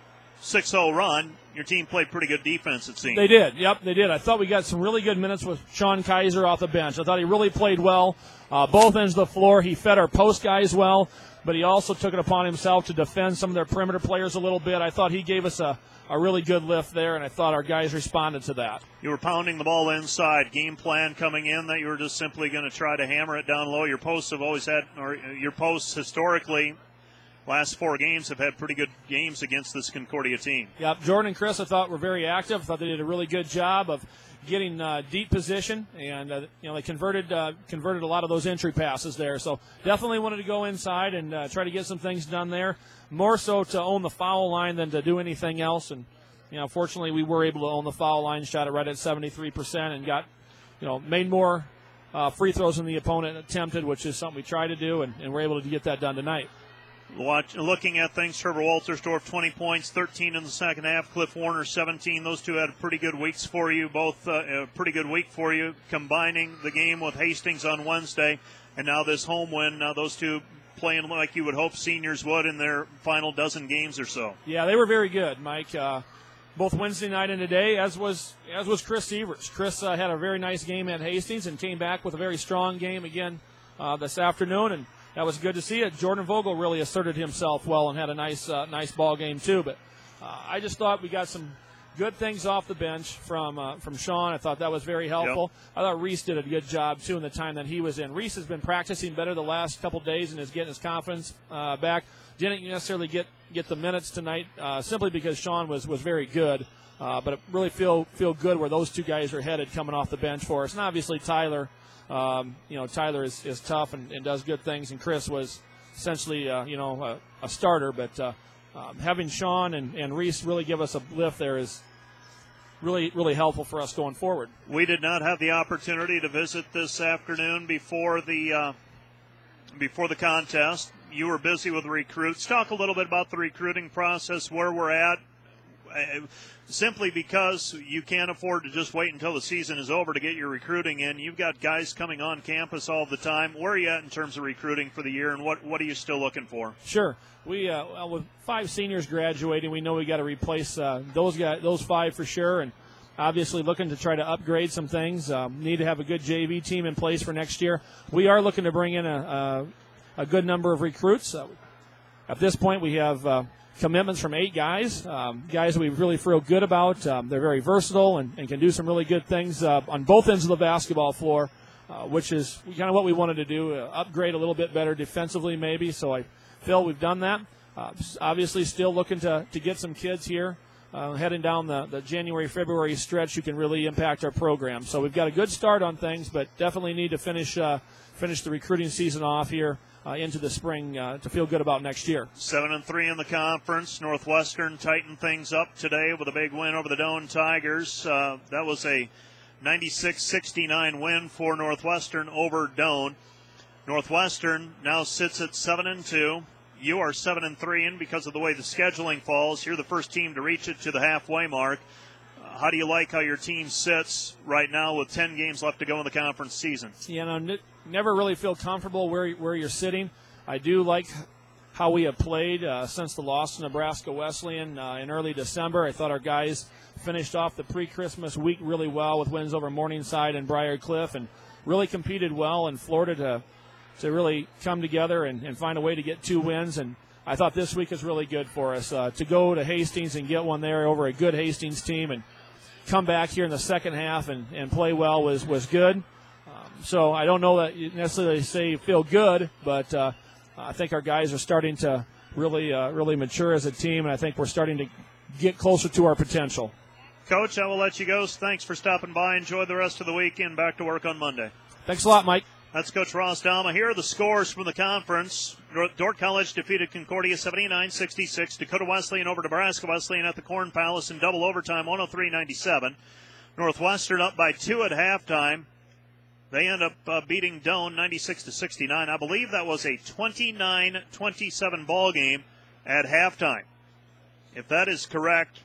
six oh run, your team played pretty good defense, it seemed. They did. Yep, they did. I thought we got some really good minutes with Sean Kaiser off the bench. I thought he really played well. Uh, both ends of the floor. He fed our post guys well, but he also took it upon himself to defend some of their perimeter players a little bit. I thought he gave us a, a really good lift there, and I thought our guys responded to that. You were pounding the ball inside. Game plan coming in that you were just simply going to try to hammer it down low. Your posts have always had, or your posts historically, last four games have had pretty good games against this Concordia team. Yep, Jordan and Chris I thought were very active. I thought they did a really good job of getting uh, deep position, and uh, you know they converted uh, converted a lot of those entry passes there. So definitely wanted to go inside and uh, try to get some things done there. More so to own the foul line than to do anything else. And you know, fortunately, we were able to own the foul line, shot it right at seventy-three percent, and got you know made more uh, free throws than the opponent attempted, which is something we try to do, and, and we're able to get that done tonight. Watch, looking at things, Trevor Waltersdorf, twenty points, thirteen in the second half. Cliff Warner, seventeen. Those two had pretty good weeks for you, both uh, a pretty good week for you, combining the game with Hastings on Wednesday, and now this home win. Now those two playing like you would hope seniors would in their final dozen games or so. Yeah, they were very good, Mike. Uh, both Wednesday night and today, as was as was Chris Severs. Chris uh, had a very nice game at Hastings and came back with a very strong game again uh, this afternoon, and that was good to see it. Jordan Vogel really asserted himself well and had a nice uh, nice ball game too. But uh, I just thought we got some good things off the bench from uh, from Sean. I thought that was very helpful. Yep. I thought Reese did a good job too in the time that he was in. Reese has been practicing better the last couple days and is getting his confidence uh, back. Didn't necessarily get, get the minutes tonight uh, simply because Sean was, was very good. Uh, but it really feel feel good where those two guys are headed coming off the bench for us. And obviously Tyler. Um, you know, Tyler is, is tough and, and does good things, and Chris was essentially, uh, you know, a, a starter. But uh, um, having Sean and, and Reese really give us a lift there is really, really helpful for us going forward. We did not have the opportunity to visit this afternoon before the uh, before the contest. You were busy with recruits. Talk a little bit about the recruiting process, where we're at. Uh, simply because you can't afford to just wait until the season is over to get your recruiting in. You've got guys coming on campus all the time. Where are you at in terms of recruiting for the year, and what, what are you still looking for? Sure. We uh, well, with five seniors graduating, we know we got to replace uh, those guys, those five for sure, and obviously looking to try to upgrade some things. Um, need to have a good J V team in place for next year. We are looking to bring in a, a, a good number of recruits. Uh, at this point, we have uh, commitments from eight guys, um, guys that we really feel good about. Um, they're very versatile and, and can do some really good things uh, on both ends of the basketball floor, uh, which is kind of what we wanted to do, uh, upgrade a little bit better defensively maybe. So I feel we've done that. Uh, obviously still looking to, to get some kids here uh, heading down the, the January, February stretch who can really impact our program. So we've got a good start on things, but definitely need to finish uh, finish the recruiting season off here Uh, into the spring uh, to feel good about next year. Seven and three in the conference. Northwestern tightened things up today with a big win over the Doane Tigers. Uh, that was a ninety-six sixty-nine win for Northwestern over Doane. Northwestern now sits at seven and two. You are seven and three, and because of the way the scheduling falls, you're the first team to reach it to the halfway mark. Uh, how do you like how your team sits right now with ten games left to go in the conference season? You know, n- never really feel comfortable where where you're sitting. I do like how we have played uh, since the loss to Nebraska Wesleyan uh, in early December. I thought our guys finished off the pre-Christmas week really well with wins over Morningside and Briar Cliff, and really competed well in Florida to to really come together and, and find a way to get two wins. And I thought this week was really good for us uh, to go to Hastings and get one there over a good Hastings team, and come back here in the second half and, and play well was, was good. Um, so I don't know that you necessarily say feel good, but uh, I think our guys are starting to really uh, really mature as a team, and I think we're starting to get closer to our potential. Coach, I will let you go. Thanks for stopping by. Enjoy the rest of the weekend. Back to work on Monday. Thanks a lot, Mike. That's Coach Ross Dama. Here are the scores from the conference. Dordt College defeated Concordia seventy-nine sixty-six. Dakota Wesleyan over Nebraska Wesleyan at the Corn Palace in double overtime, one oh three ninety-seven. Northwestern up by two at halftime. They end up uh, beating Doane ninety-six to sixty-nine. I believe that was a twenty-nine twenty-seven ball game at halftime. If that is correct,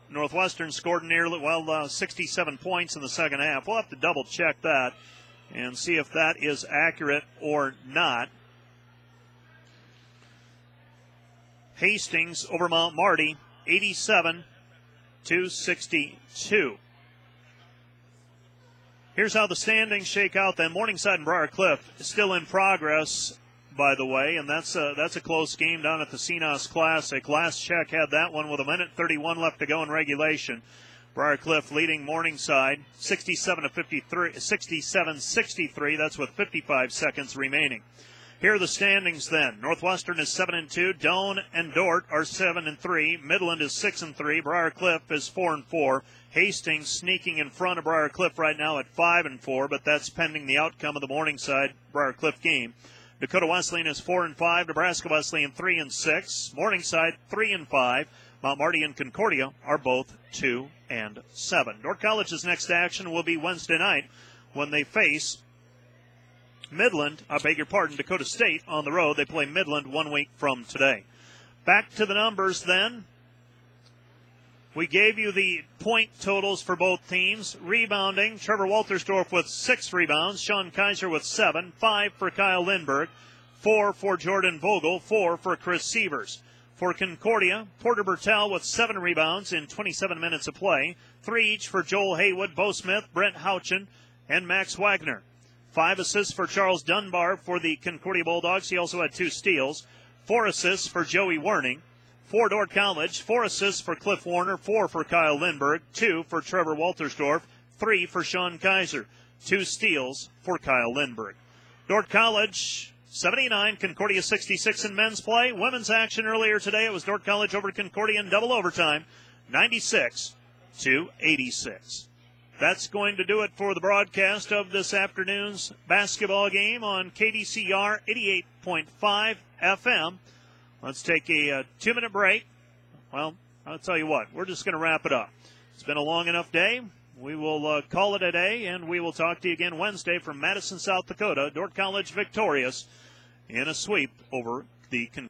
Northwestern scored nearly, well, uh, sixty-seven points in the second half. We'll have to double check that and see if that is accurate or not. Hastings over Mount Marty, eighty-seven to sixty-two. Here's how the standings shake out then. Morningside and Briar Cliff still in progress, by the way, and that's a, that's a close game down at the C N O S Classic. Last check had that one with a minute thirty-one left to go in regulation. Briar Cliff leading Morningside sixty-seven to fifty-three, sixty-seven sixty-three. That's with fifty-five seconds remaining. Here are the standings then. Northwestern is seven and two. Doane and Dordt are seven and three. Midland is six and three. Briar Cliff is four and four. Hastings sneaking in front of Briar Cliff right now at five and four, but that's pending the outcome of the Morningside Briar Cliff game. Dakota Wesleyan is four and five. Nebraska Wesleyan three and six. Morningside three and five. Mount Marty and Concordia are both two and seven. Dordt College's next action will be Wednesday night when they face Midland, I beg your pardon, Dakota State on the road. They play Midland one week from today. Back to the numbers then. We gave you the point totals for both teams. Rebounding, Trevor Waltersdorf with six rebounds. Sean Kaiser with seven. Five for Kyle Lindberg. Four for Jordan Vogel. Four for Chris Sievers. For Concordia, Porter Bertel with seven rebounds in twenty-seven minutes of play. Three each for Joel Haywood, Bo Smith, Brent Houchin, and Max Wagner. Five assists for Charles Dunbar for the Concordia Bulldogs. He also had two steals. Four assists for Joey Werning. For Dordt College, four assists for Cliff Warner, four for Kyle Lindberg, two for Trevor Waltersdorf, three for Sean Kaiser, two steals for Kyle Lindberg. Dordt College, seventy-nine, Concordia sixty-six in men's play. Women's action earlier today, it was Dordt College over Concordia in double overtime, ninety-six to eighty-six. That's going to do it for the broadcast of this afternoon's basketball game on K D C R eighty-eight point five F M. Let's take a, a two-minute break. Well, I'll tell you what, we're just going to wrap it up. It's been a long enough day. We will uh, call it a day, and we will talk to you again Wednesday from Madison, South Dakota. Dordt College victorious in a sweep over the